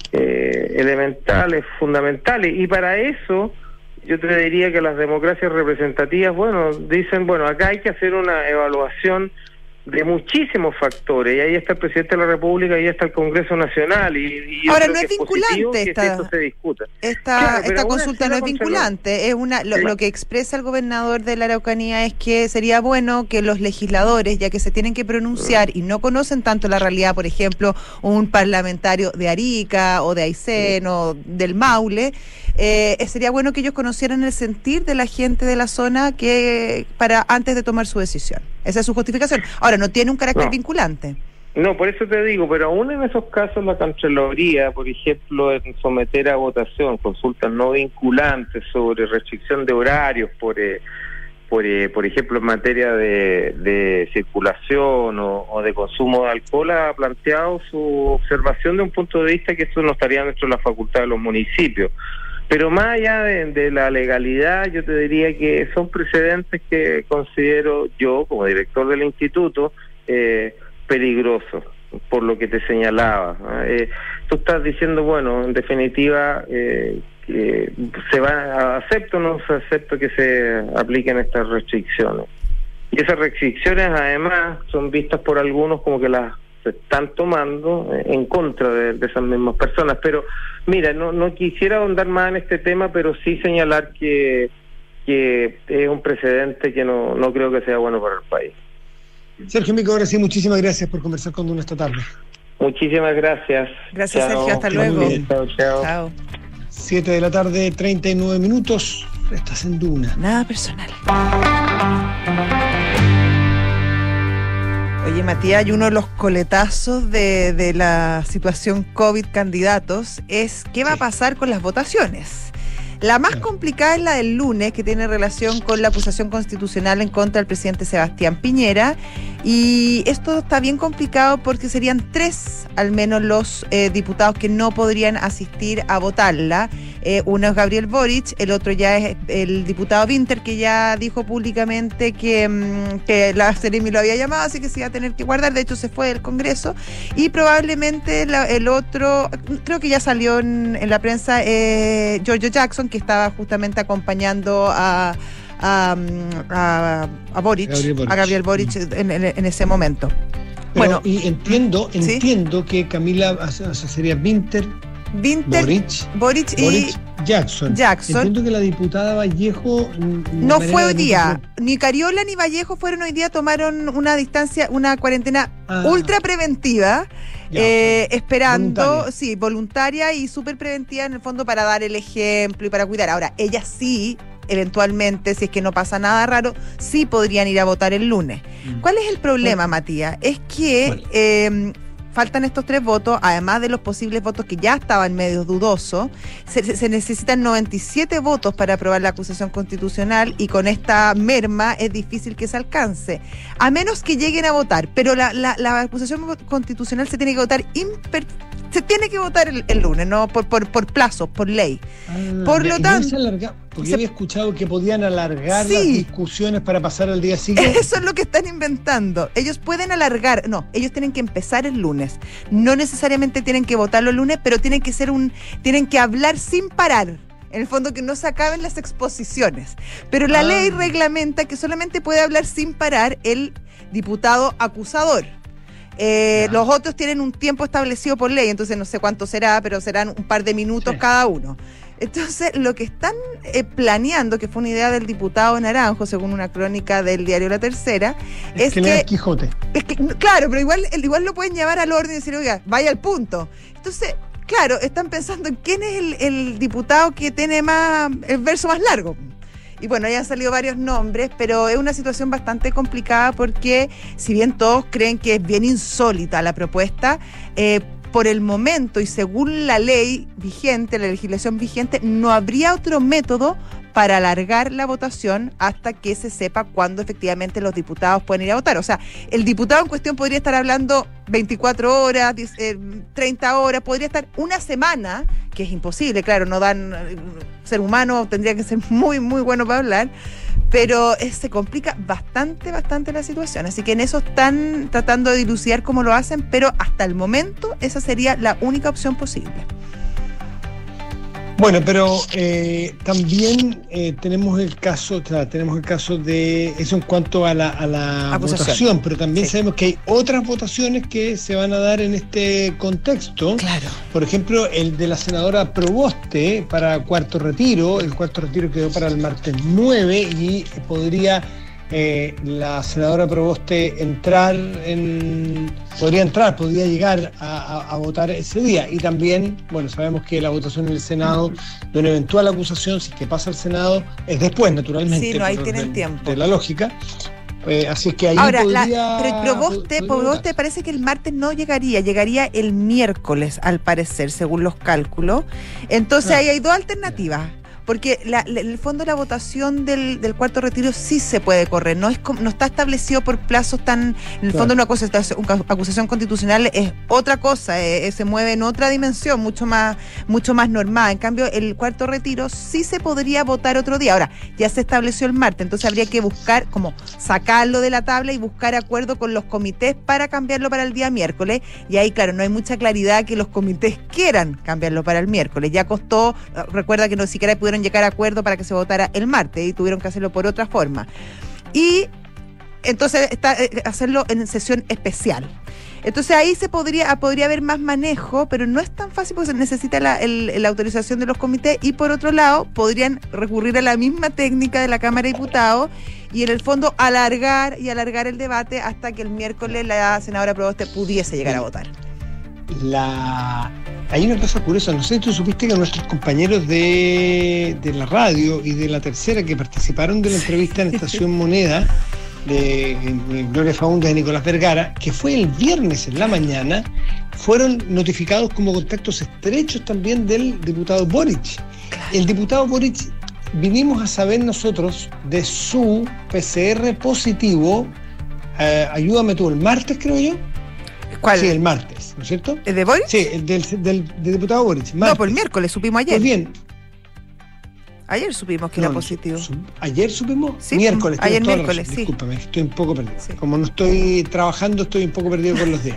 elementales, fundamentales, y para eso yo te diría que las democracias representativas, bueno, dicen, bueno, acá hay que hacer una evaluación de muchísimos factores, y ahí está el presidente de la República, ahí está el Congreso Nacional, y ahora no es vinculante esto se discuta. Esta consulta no es vinculante, es lo que expresa el gobernador de la Araucanía es que sería bueno que los legisladores, ya que se tienen que pronunciar y no conocen tanto la realidad, por ejemplo, un parlamentario de Arica o de Aysén o del Maule, sería bueno que ellos conocieran el sentir de la gente de la zona para antes de tomar su decisión. Esa es su justificación. Ahora, no tiene un carácter vinculante. No, por eso te digo, pero aún en esos casos la Contraloría, por ejemplo, en someter a votación consultas no vinculantes sobre restricción de horarios, por ejemplo, en materia de circulación o de consumo de alcohol, ha planteado su observación de un punto de vista que eso no estaría dentro de la facultad de los municipios. Pero más allá de la legalidad, yo te diría que son precedentes que considero yo, como director del instituto, peligrosos, por lo que te señalaba. Tú estás diciendo, bueno, en definitiva, que acepto o no acepto que se apliquen estas restricciones. Y esas restricciones, además, son vistas por algunos como que las se están tomando en contra de esas mismas personas. Pero mira, no quisiera ahondar más en este tema, pero sí señalar que es un precedente que no creo que sea bueno para el país. Sergio Mico, ahora sí, muchísimas gracias por conversar con uno esta tarde. Muchísimas gracias. Gracias, Chao. Sergio, hasta luego. Chao. 7:39 p.m. Estás en Duna. Nada personal. Oye, Matías, y uno de los coletazos de la situación COVID candidatos es qué va a pasar con las votaciones. La más complicada es la del lunes, que tiene relación con la acusación constitucional en contra del presidente Sebastián Piñera. Y esto está bien complicado porque serían 3 al menos los diputados que no podrían asistir a votarla. Uno es Gabriel Boric, el otro ya es el diputado Winter, que ya dijo públicamente que la Seremi lo había llamado, así que se iba a tener que guardar. De hecho, se fue del Congreso. Y probablemente el otro, creo que ya salió en la prensa, Giorgio Jackson, que estaba justamente acompañando a Boric, a Gabriel Boric en ese momento. Pero, bueno, y entiendo que Camila sería Winter, Boric y Jackson. Entiendo que la diputada Vallejo no fue hoy día. Ni Cariola ni Vallejo fueron hoy día, tomaron una distancia, una cuarentena ultra preventiva. Esperando, voluntaria y súper preventiva en el fondo para dar el ejemplo y para cuidar. Ahora, ellas sí, eventualmente, si es que no pasa nada raro, sí podrían ir a votar el lunes. ¿Cuál es el problema, Matías? Es que faltan estos 3 votos, además de los posibles votos que ya estaban medio dudosos. Se necesitan 97 votos para aprobar la acusación constitucional, y con esta merma es difícil que se alcance, a menos que lleguen a votar. Pero la acusación constitucional se tiene que votar el lunes, no por plazos, por ley. Por lo tanto, porque yo había escuchado que podían alargar las discusiones para pasar al día siguiente. Eso es lo que están inventando. Ellos pueden alargar, ellos tienen que empezar el lunes. No necesariamente tienen que votarlo el lunes, pero tienen que hablar sin parar. En el fondo, que no se acaben las exposiciones. Pero la ley reglamenta que solamente puede hablar sin parar el diputado acusador. Los otros tienen un tiempo establecido por ley, entonces no sé cuánto será, pero serán un par de minutos cada uno. Entonces, lo que están planeando, que fue una idea del diputado Naranjo, según una crónica del diario La Tercera, es que Quijote. Claro, pero igual lo pueden llevar al orden y decir, oiga, vaya al punto. Entonces, claro, están pensando en quién es el diputado que tiene el verso más largo. Y bueno, ya han salido varios nombres, pero es una situación bastante complicada porque, si bien todos creen que es bien insólita la propuesta, por el momento y según la ley vigente, la legislación vigente, no habría otro método para alargar la votación hasta que se sepa cuándo efectivamente los diputados pueden ir a votar. O sea, el diputado en cuestión podría estar hablando 24 horas, 30 horas, podría estar una semana, que es imposible, claro, no dan, ser humano tendría que ser muy, muy bueno para hablar, pero se complica bastante la situación. Así que en eso están tratando de dilucidar cómo lo hacen, pero hasta el momento esa sería la única opción posible. Bueno, pero también tenemos el caso de eso en cuanto a la votación, pero también sabemos que hay otras votaciones que se van a dar en este contexto. Claro. Por ejemplo, el de la senadora Proboste para cuarto retiro. El cuarto retiro quedó para el martes 9 y podría la senadora Proboste podría llegar a votar ese día. Y también, bueno, sabemos que la votación en el Senado de una eventual acusación, si es que pasa al Senado, es después, naturalmente. Sí, no, ahí tienen tiempo. De la lógica. Así es que ahí ahora, podría... pero Proboste parece que el martes no llegaría el miércoles, al parecer, según los cálculos. Entonces ahí hay dos alternativas. Porque el fondo de la votación del cuarto retiro sí se puede correr, no está establecido por plazos tan... En el fondo una acusación constitucional es otra cosa, se mueve en otra dimensión, mucho más normal. En cambio, el cuarto retiro sí se podría votar otro día. Ahora, ya se estableció el martes, entonces habría que buscar, como sacarlo de la tabla y buscar acuerdo con los comités para cambiarlo para el día miércoles. Y ahí, claro, no hay mucha claridad que los comités quieran cambiarlo para el miércoles. Ya costó, recuerda que no siquiera pudieron llegar a acuerdo para que se votara el martes y tuvieron que hacerlo por otra forma. Y entonces hacerlo en sesión especial. Entonces ahí podría haber más manejo, pero no es tan fácil porque se necesita la autorización de los comités, y por otro lado podrían recurrir a la misma técnica de la Cámara de Diputados y en el fondo alargar el debate hasta que el miércoles la senadora Proboste pudiese llegar a votar. Hay una cosa curiosa, no sé si tú supiste que nuestros compañeros de la radio y de La Tercera que participaron de la entrevista en Estación Moneda de Gloria Faúndez y Nicolás Vergara, que fue el viernes en la mañana, fueron notificados como contactos estrechos también del diputado Boric. El diputado Boric, vinimos a saber nosotros de su PCR positivo, ayúdame tú, el martes creo yo. ¿Cuál? Sí, el martes, ¿no es cierto? ¿El de Boric? Sí, el del diputado Boric. Martes. No, pues el miércoles, supimos ayer. Pues bien. Ayer supimos que era positivo. ¿Ayer supimos? Sí, miércoles. Ayer miércoles, sí. Discúlpame, estoy un poco perdido. Sí. Como no estoy trabajando, estoy un poco perdido con los días.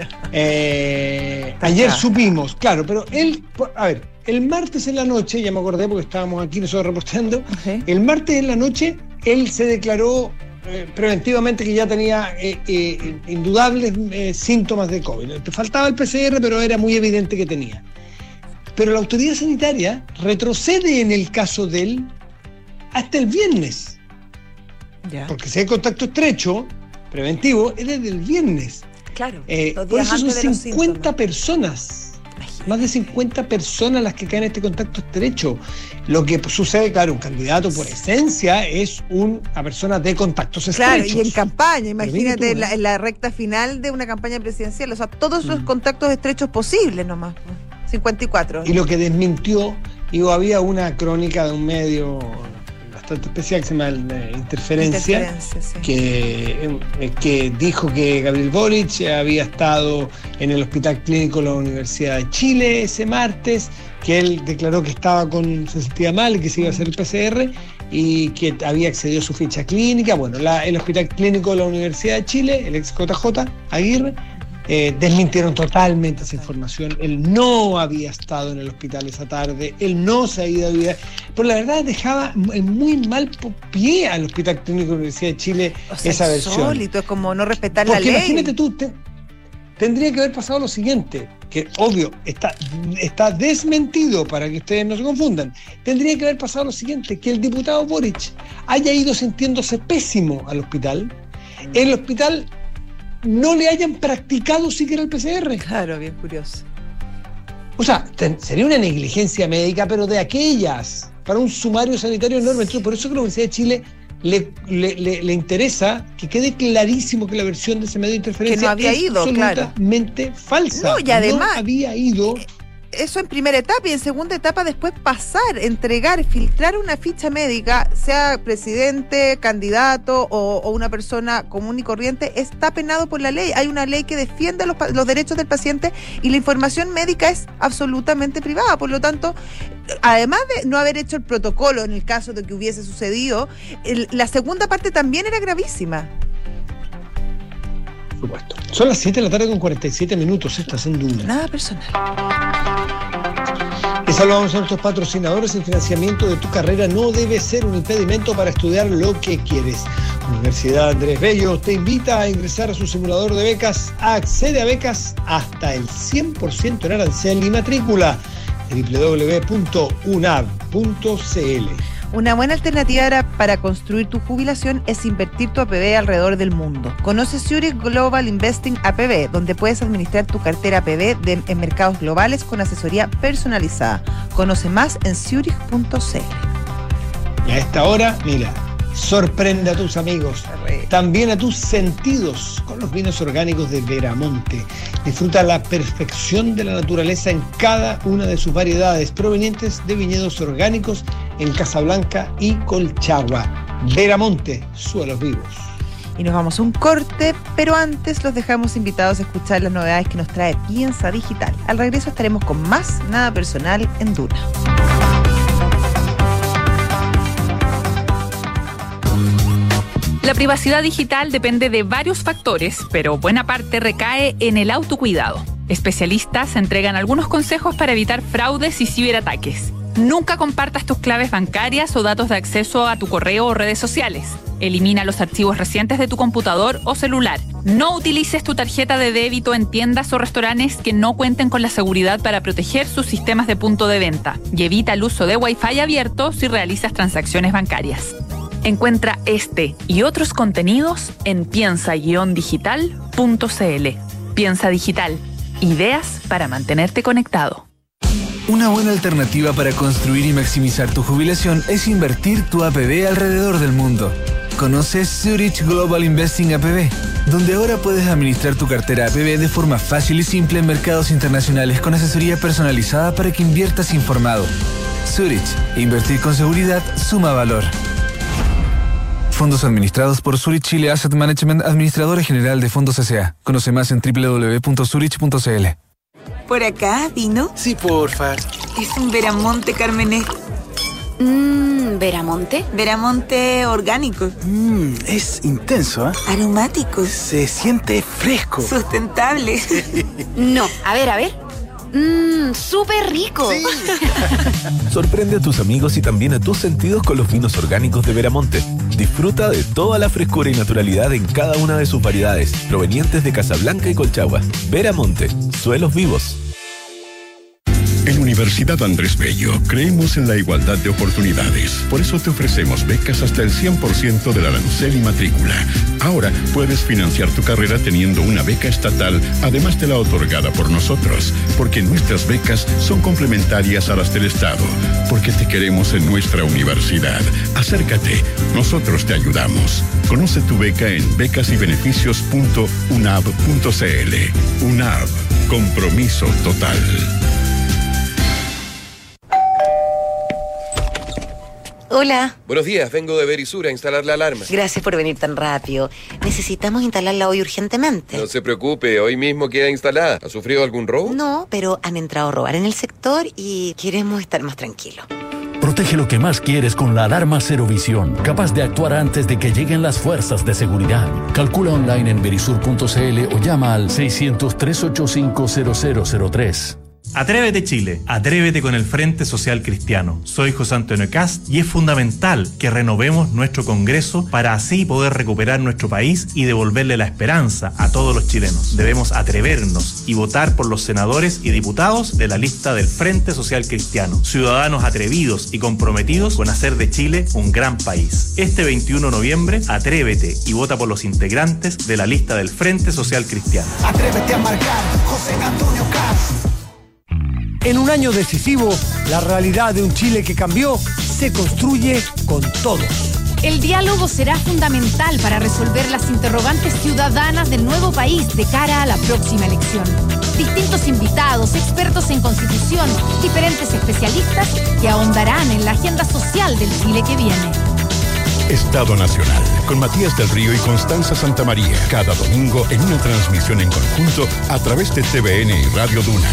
Ayer supimos, claro, pero el martes en la noche, ya me acordé porque estábamos aquí nosotros reportando, el martes en la noche él se declaró preventivamente que ya tenía indudables síntomas de COVID. Te faltaba el PCR, pero era muy evidente que tenía. Pero la autoridad sanitaria retrocede en el caso de él hasta el viernes. Ya. Porque si hay contacto estrecho, preventivo, es desde el viernes. Claro. Por eso son 50 personas. Más de 50 personas las que caen en este contacto estrecho. Lo que sucede, claro, un candidato por esencia es una persona de contactos estrechos. Claro, y en campaña, imagínate en la recta final de una campaña presidencial, o sea, todos los contactos estrechos posibles nomás. 54. Y lo que desmintió, había una crónica de un medio bastante especial que se llama Interferencia, sí. que dijo que Gabriel Boric había estado en el Hospital Clínico de la Universidad de Chile ese martes, que él declaró que se sentía mal y que se iba a hacer el PCR y que había accedido a su ficha clínica. Bueno, el Hospital Clínico de la Universidad de Chile, el ex JJ Aguirre, desmintieron totalmente esa información. Él no había estado en el hospital esa tarde, él no se había ido a vida, pero la verdad dejaba en muy mal pie al Hospital Clínico de la Universidad de Chile, o sea, esa versión. Insólito, es como no respetar la ley. Porque imagínate tú, tendría que haber pasado lo siguiente, que obvio está desmentido para que ustedes no se confundan. Tendría que haber pasado lo siguiente, que el diputado Boric haya ido sintiéndose pésimo al hospital, el hospital no le hayan practicado siquiera el PCR. Claro, bien curioso. O sea, sería una negligencia médica, pero de aquellas, para un sumario sanitario enorme. Entonces, por eso que la Universidad de Chile le interesa que quede clarísimo que la versión de ese medio de interferencia que no había ido, absolutamente falsa. No, y además, no había ido. Eso en primera etapa, y en segunda etapa después entregar, filtrar una ficha médica, sea presidente, candidato o una persona común y corriente, está penado por la ley. Hay una ley que defiende los derechos del paciente y la información médica es absolutamente privada. Por lo tanto, además de no haber hecho el protocolo en el caso de que hubiese sucedido, la segunda parte también era gravísima. Por supuesto. Son las 7 de la tarde con 47 minutos. Estás en Duna. Nada personal. Y saludamos a nuestros patrocinadores. El financiamiento de tu carrera no debe ser un impedimento para estudiar lo que quieres. Universidad Andrés Bello te invita a ingresar a su simulador de becas. Accede a becas hasta el 100% en arancel y matrícula. www.unab.cl. Una buena alternativa para construir tu jubilación es invertir tu APB alrededor del mundo. Conoce Zurich Global Investing APB, donde puedes administrar tu cartera APB en mercados globales con asesoría personalizada. Conoce más en zurich.cl. Y a esta hora, mira, sorprende a tus amigos, también a tus sentidos, con los vinos orgánicos de Veramonte. Disfruta la perfección de la naturaleza en cada una de sus variedades, provenientes de viñedos orgánicos en Casablanca y Colchagua. Veramonte, suelos vivos. Y nos vamos a un corte, pero antes los dejamos invitados a escuchar las novedades que nos trae Piensa Digital. Al regreso estaremos con más Nada Personal en Duna. La privacidad digital depende de varios factores, pero buena parte recae en el autocuidado. Especialistas entregan algunos consejos para evitar fraudes y ciberataques. Nunca compartas tus claves bancarias o datos de acceso a tu correo o redes sociales. Elimina los archivos recientes de tu computador o celular. No utilices tu tarjeta de débito en tiendas o restaurantes que no cuenten con la seguridad para proteger sus sistemas de punto de venta. Y evita el uso de Wi-Fi abierto si realizas transacciones bancarias. Encuentra este y otros contenidos en piensa-digital.cl. Piensa Digital. Ideas para mantenerte conectado. Una buena alternativa para construir y maximizar tu jubilación es invertir tu APB alrededor del mundo. Conoce Zurich Global Investing APB, donde ahora puedes administrar tu cartera APB de forma fácil y simple en mercados internacionales con asesoría personalizada para que inviertas informado. Zurich, invertir con seguridad suma valor. Fondos administrados por Zurich Chile Asset Management, administradora general de fondos S.A. Conoce más en www.zurich.cl. ¿Por acá, vino? Sí, porfa. Es un Veramonte Carmenet. ¿Veramonte? Veramonte orgánico. Es intenso, ¿eh? Aromático. Se siente fresco. Sustentable. No, a ver. ¡Súper rico! Sí. Sorprende a tus amigos y también a tus sentidos con los vinos orgánicos de Veramonte. Disfruta de toda la frescura y naturalidad en cada una de sus variedades, provenientes de Casablanca y Colchagua. Veramonte, suelos vivos. En Universidad Andrés Bello creemos en la igualdad de oportunidades. Por eso te ofrecemos becas hasta el 100% del arancel y matrícula. Ahora puedes financiar tu carrera teniendo una beca estatal, además de la otorgada por nosotros. Porque nuestras becas son complementarias a las del Estado. Porque te queremos en nuestra universidad. Acércate, nosotros te ayudamos. Conoce tu beca en becasybeneficios.unab.cl. UNAB, compromiso total. Hola. Buenos días, vengo de Verisur a instalar la alarma. Gracias por venir tan rápido. Necesitamos instalarla hoy urgentemente. No se preocupe, hoy mismo queda instalada. ¿Ha sufrido algún robo? No, pero han entrado a robar en el sector y queremos estar más tranquilos. Protege lo que más quieres con la alarma Cero Visión, capaz de actuar antes de que lleguen las fuerzas de seguridad. Calcula online en verisur.cl o llama al 600-385-0003. Atrévete Chile, atrévete con el Frente Social Cristiano. Soy José Antonio Cast y es fundamental que renovemos nuestro Congreso para así poder recuperar nuestro país y devolverle la esperanza a todos los chilenos. Debemos atrevernos y votar por los senadores y diputados de la lista del Frente Social Cristiano. Ciudadanos atrevidos y comprometidos con hacer de Chile un gran país. Este 21 de noviembre, atrévete y vota por los integrantes de la lista del Frente Social Cristiano. Atrévete a marcar, José Antonio Cast. En un año decisivo, la realidad de un Chile que cambió se construye con todos. El diálogo será fundamental para resolver las interrogantes ciudadanas del nuevo país de cara a la próxima elección. Distintos invitados, expertos en constitución, diferentes especialistas que ahondarán en la agenda social del Chile que viene. Estado Nacional, con Matías del Río y Constanza Santamaría, cada domingo en una transmisión en conjunto a través de TVN y Radio Duna.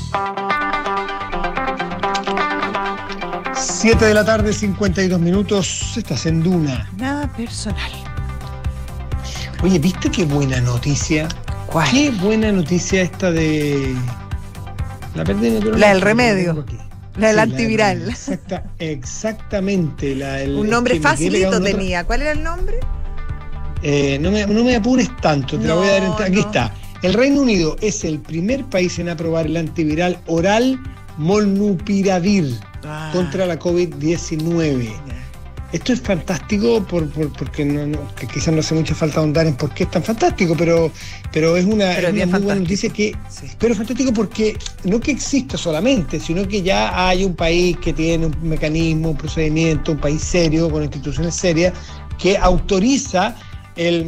7 de la tarde, 52 minutos, estás en Duna. Nada personal. Oye, ¿viste qué buena noticia? ¿Cuál? Qué buena noticia esta de la pérdida natural. La del remedio. La del antiviral. Exactamente. Un nombre facilito tenía. ¿Cuál era el nombre? No me apures tanto, te la voy a dar. Aquí está. El Reino Unido es el primer país en aprobar el antiviral oral Molnupiravir contra la COVID-19. Esto es fantástico porque que quizás no hace mucha falta ahondar en por qué es tan fantástico, pero es una muy buena noticia pero fantástico porque no que exista solamente, sino que ya hay un país que tiene un mecanismo, un procedimiento, un país serio, con instituciones serias, que autoriza el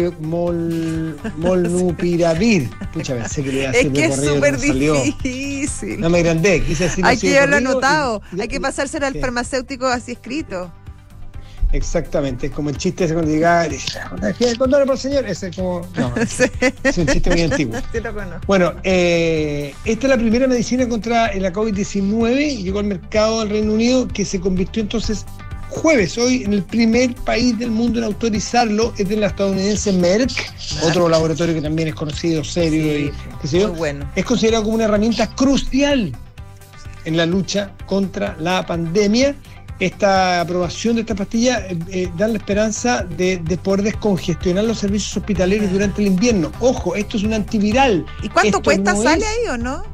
Molnupiravir. Pucha, pensé que le iba a hacer es que es súper difícil. No me agrandé, quise decirlo. Hay que llevarlo anotado, hay que pasárselo al farmacéutico así escrito. Exactamente, es como el chiste ese cuando llegaba el condón por el señor, ese es como... No, es un chiste muy antiguo. Sí, lo conozco. Bueno, esta es la primera medicina contra la COVID-19, llegó al mercado del Reino Unido, que se convirtió entonces jueves, hoy, en el primer país del mundo en autorizarlo. Es de la estadounidense Merck, otro laboratorio que también es conocido, serio y qué sé yo. Muy bueno. Es considerado como una herramienta crucial en la lucha contra la pandemia. Esta aprobación de esta pastilla da la esperanza de poder descongestionar los servicios hospitalarios durante el invierno. Ojo, esto es un antiviral. ¿Y cuánto cuesta? ¿Sale ahí o no?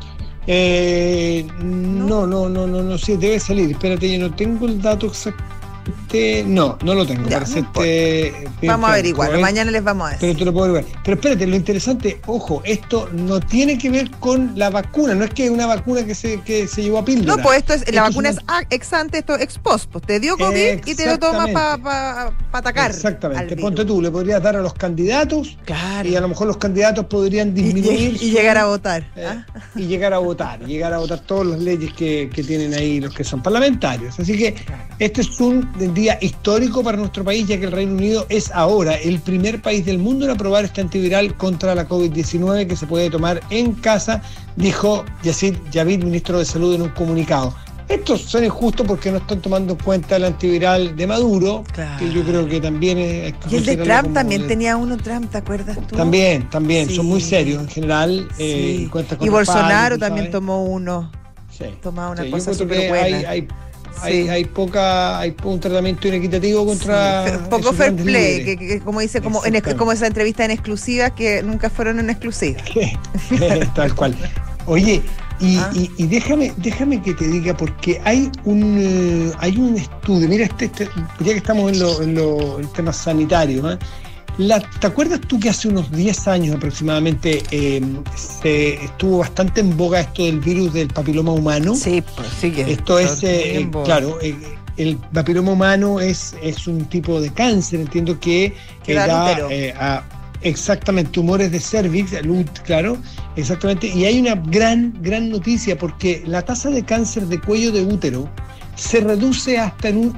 No, sí, debe salir. Espérate, yo no tengo el dato exacto. No lo tengo. Ya, vamos a averiguarlo, mañana les vamos a decir. Pero te lo puedo averiguar. Pero espérate, lo interesante, ojo, esto no tiene que ver con la vacuna, no es que es una vacuna que se llevó a píldora. No, pues la vacuna es ex ante, esto ex post, pues te dio COVID y te lo tomas para atacar. Exactamente, ponte tú, le podrías dar a los candidatos, claro, y a lo mejor los candidatos podrían disminuir y llegar a votar. Y llegar a votar todas las leyes que tienen ahí los que son parlamentarios. Así que este es un día histórico para nuestro país, ya que el Reino Unido es ahora el primer país del mundo en aprobar este antiviral contra la COVID-19 que se puede tomar en casa, dijo Yacine Javid, ministro de Salud, en un comunicado. Estos son injustos porque no están tomando en cuenta el antiviral de Maduro, claro, que yo creo que también es... Y el de Trump también tenía uno, Trump, ¿te acuerdas tú? También, sí, son muy serios en general. Sí. Y Bolsonaro también tomó uno. Sí. Tomaba una sí, cosa súper buena. Hay un tratamiento inequitativo contra... Poco fair play, que como dice, como esa entrevista en exclusiva, que nunca fueron en exclusiva. Tal cual. Oye, y déjame que te diga, porque hay un estudio, mira, ya que estamos en temas sanitarios, ¿te acuerdas tú que hace unos 10 años aproximadamente estuvo bastante en boga esto del virus del papiloma humano? Sí, pues sí que esto es, claro, el papiloma humano es un tipo de cáncer, entiendo que da exactamente tumores de cervix, claro, exactamente, y hay una gran noticia porque la tasa de cáncer de cuello de útero se reduce hasta en un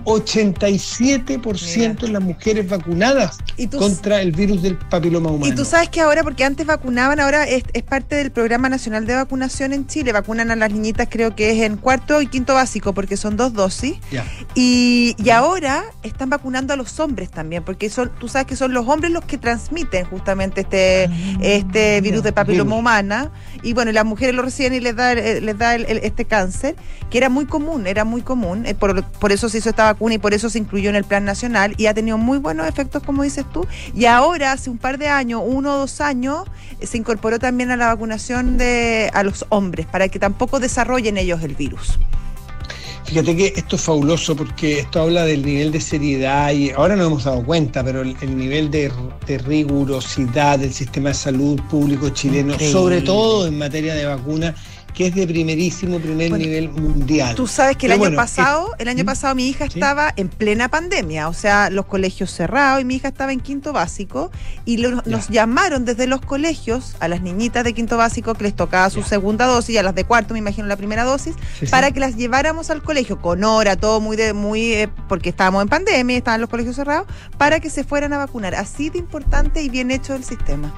87% en las mujeres vacunadas contra el virus del papiloma humano. Y tú sabes que ahora, porque antes vacunaban, ahora es parte del Programa Nacional de Vacunación en Chile, vacunan a las niñitas, creo que es en 4 y 5 básico, porque son 2 dosis. Ya. Y ahora están vacunando a los hombres también, porque tú sabes que son los hombres los que transmiten justamente este virus de papiloma humana, y bueno, las mujeres lo reciben y les da este cáncer, que era muy común. Por eso se hizo esta vacuna y por eso se incluyó en el plan nacional y ha tenido muy buenos efectos, como dices tú. Y ahora, hace un par de años, 1 o 2 años, se incorporó también a la vacunación a los hombres, para que tampoco desarrollen ellos el virus. Fíjate que esto es fabuloso porque esto habla del nivel de seriedad y ahora nos hemos dado cuenta, pero el nivel de rigurosidad del sistema de salud público chileno, increíble, sobre todo en materia de vacunas, que es de primer nivel mundial. Tú sabes que el Pero año bueno, pasado mi hija estaba en plena pandemia, o sea, los colegios cerrados y mi hija estaba en quinto básico y nos llamaron desde los colegios a las niñitas de quinto básico que les tocaba su segunda dosis y a las de cuarto, me imagino, la primera dosis, para que las lleváramos al colegio con hora, todo muy porque estábamos en pandemia, estaban los colegios cerrados, para que se fueran a vacunar. Así de importante y bien hecho el sistema.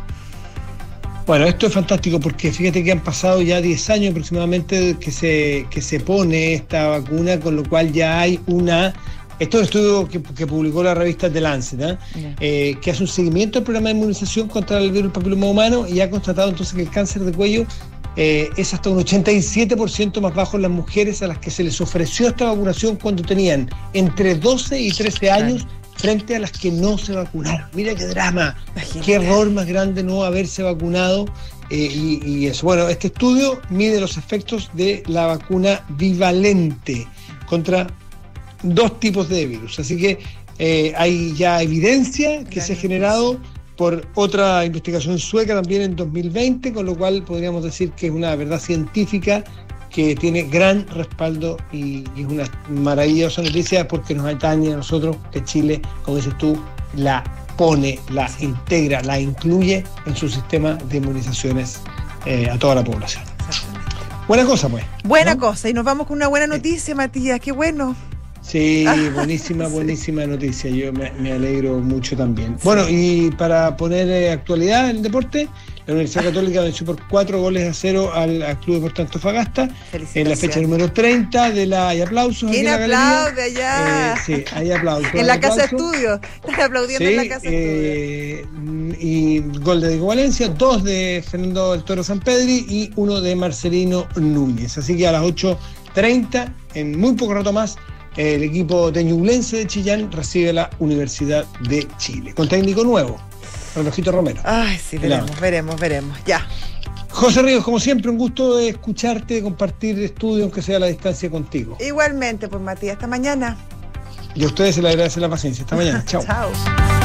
Bueno, esto es fantástico porque fíjate que han pasado ya 10 años aproximadamente que se pone esta vacuna, con lo cual ya hay esto es un estudio que publicó la revista The Lancet, que hace un seguimiento del programa de inmunización contra el virus del papiloma humano y ha constatado entonces que el cáncer de cuello es hasta un 87% más bajo en las mujeres a las que se les ofreció esta vacunación cuando tenían entre 12 y 13 años, frente a las que no se vacunaron. Mira qué drama, qué error más grande no haberse vacunado. Y eso. Bueno, este estudio mide los efectos de la vacuna bivalente contra 2 tipos de virus. Así que hay ya evidencia que se ha generado por otra investigación sueca también en 2020, con lo cual podríamos decir que es una verdad científica que tiene gran respaldo y es una maravillosa noticia porque nos atañe a nosotros, que Chile, como dices tú, la pone, la integra, la incluye en su sistema de inmunizaciones a toda la población. Buena cosa, pues. Buena cosa, y nos vamos con una buena noticia, Matías, qué bueno. Sí, buenísima noticia, yo me alegro mucho también. Bueno, y para poner actualidad en el deporte, la Universidad Católica venció por 4-0 al Club Deportivo Antofagasta en la fecha número 30 de la... ¿Hay aplausos? ¿Quién aplaude allá? Sí, hay aplausos. En la casa de estudio, están aplaudiendo en la casa de estudio. Y gol de Diego Valencia, 2 de Fernando del Toro Sampedri y 1 de Marcelino Núñez. Así que a las 8:30, en muy poco rato más, el equipo de Ñublense de Chillán recibe la Universidad de Chile, con técnico nuevo, Relojito Romero. Ay, sí, veremos. Ya. José Ríos, como siempre, un gusto de escucharte, de compartir estudio, aunque sea a la distancia contigo. Igualmente, pues Matías, hasta mañana. Y a ustedes se les agradece la paciencia. Hasta mañana. Chao. Chao.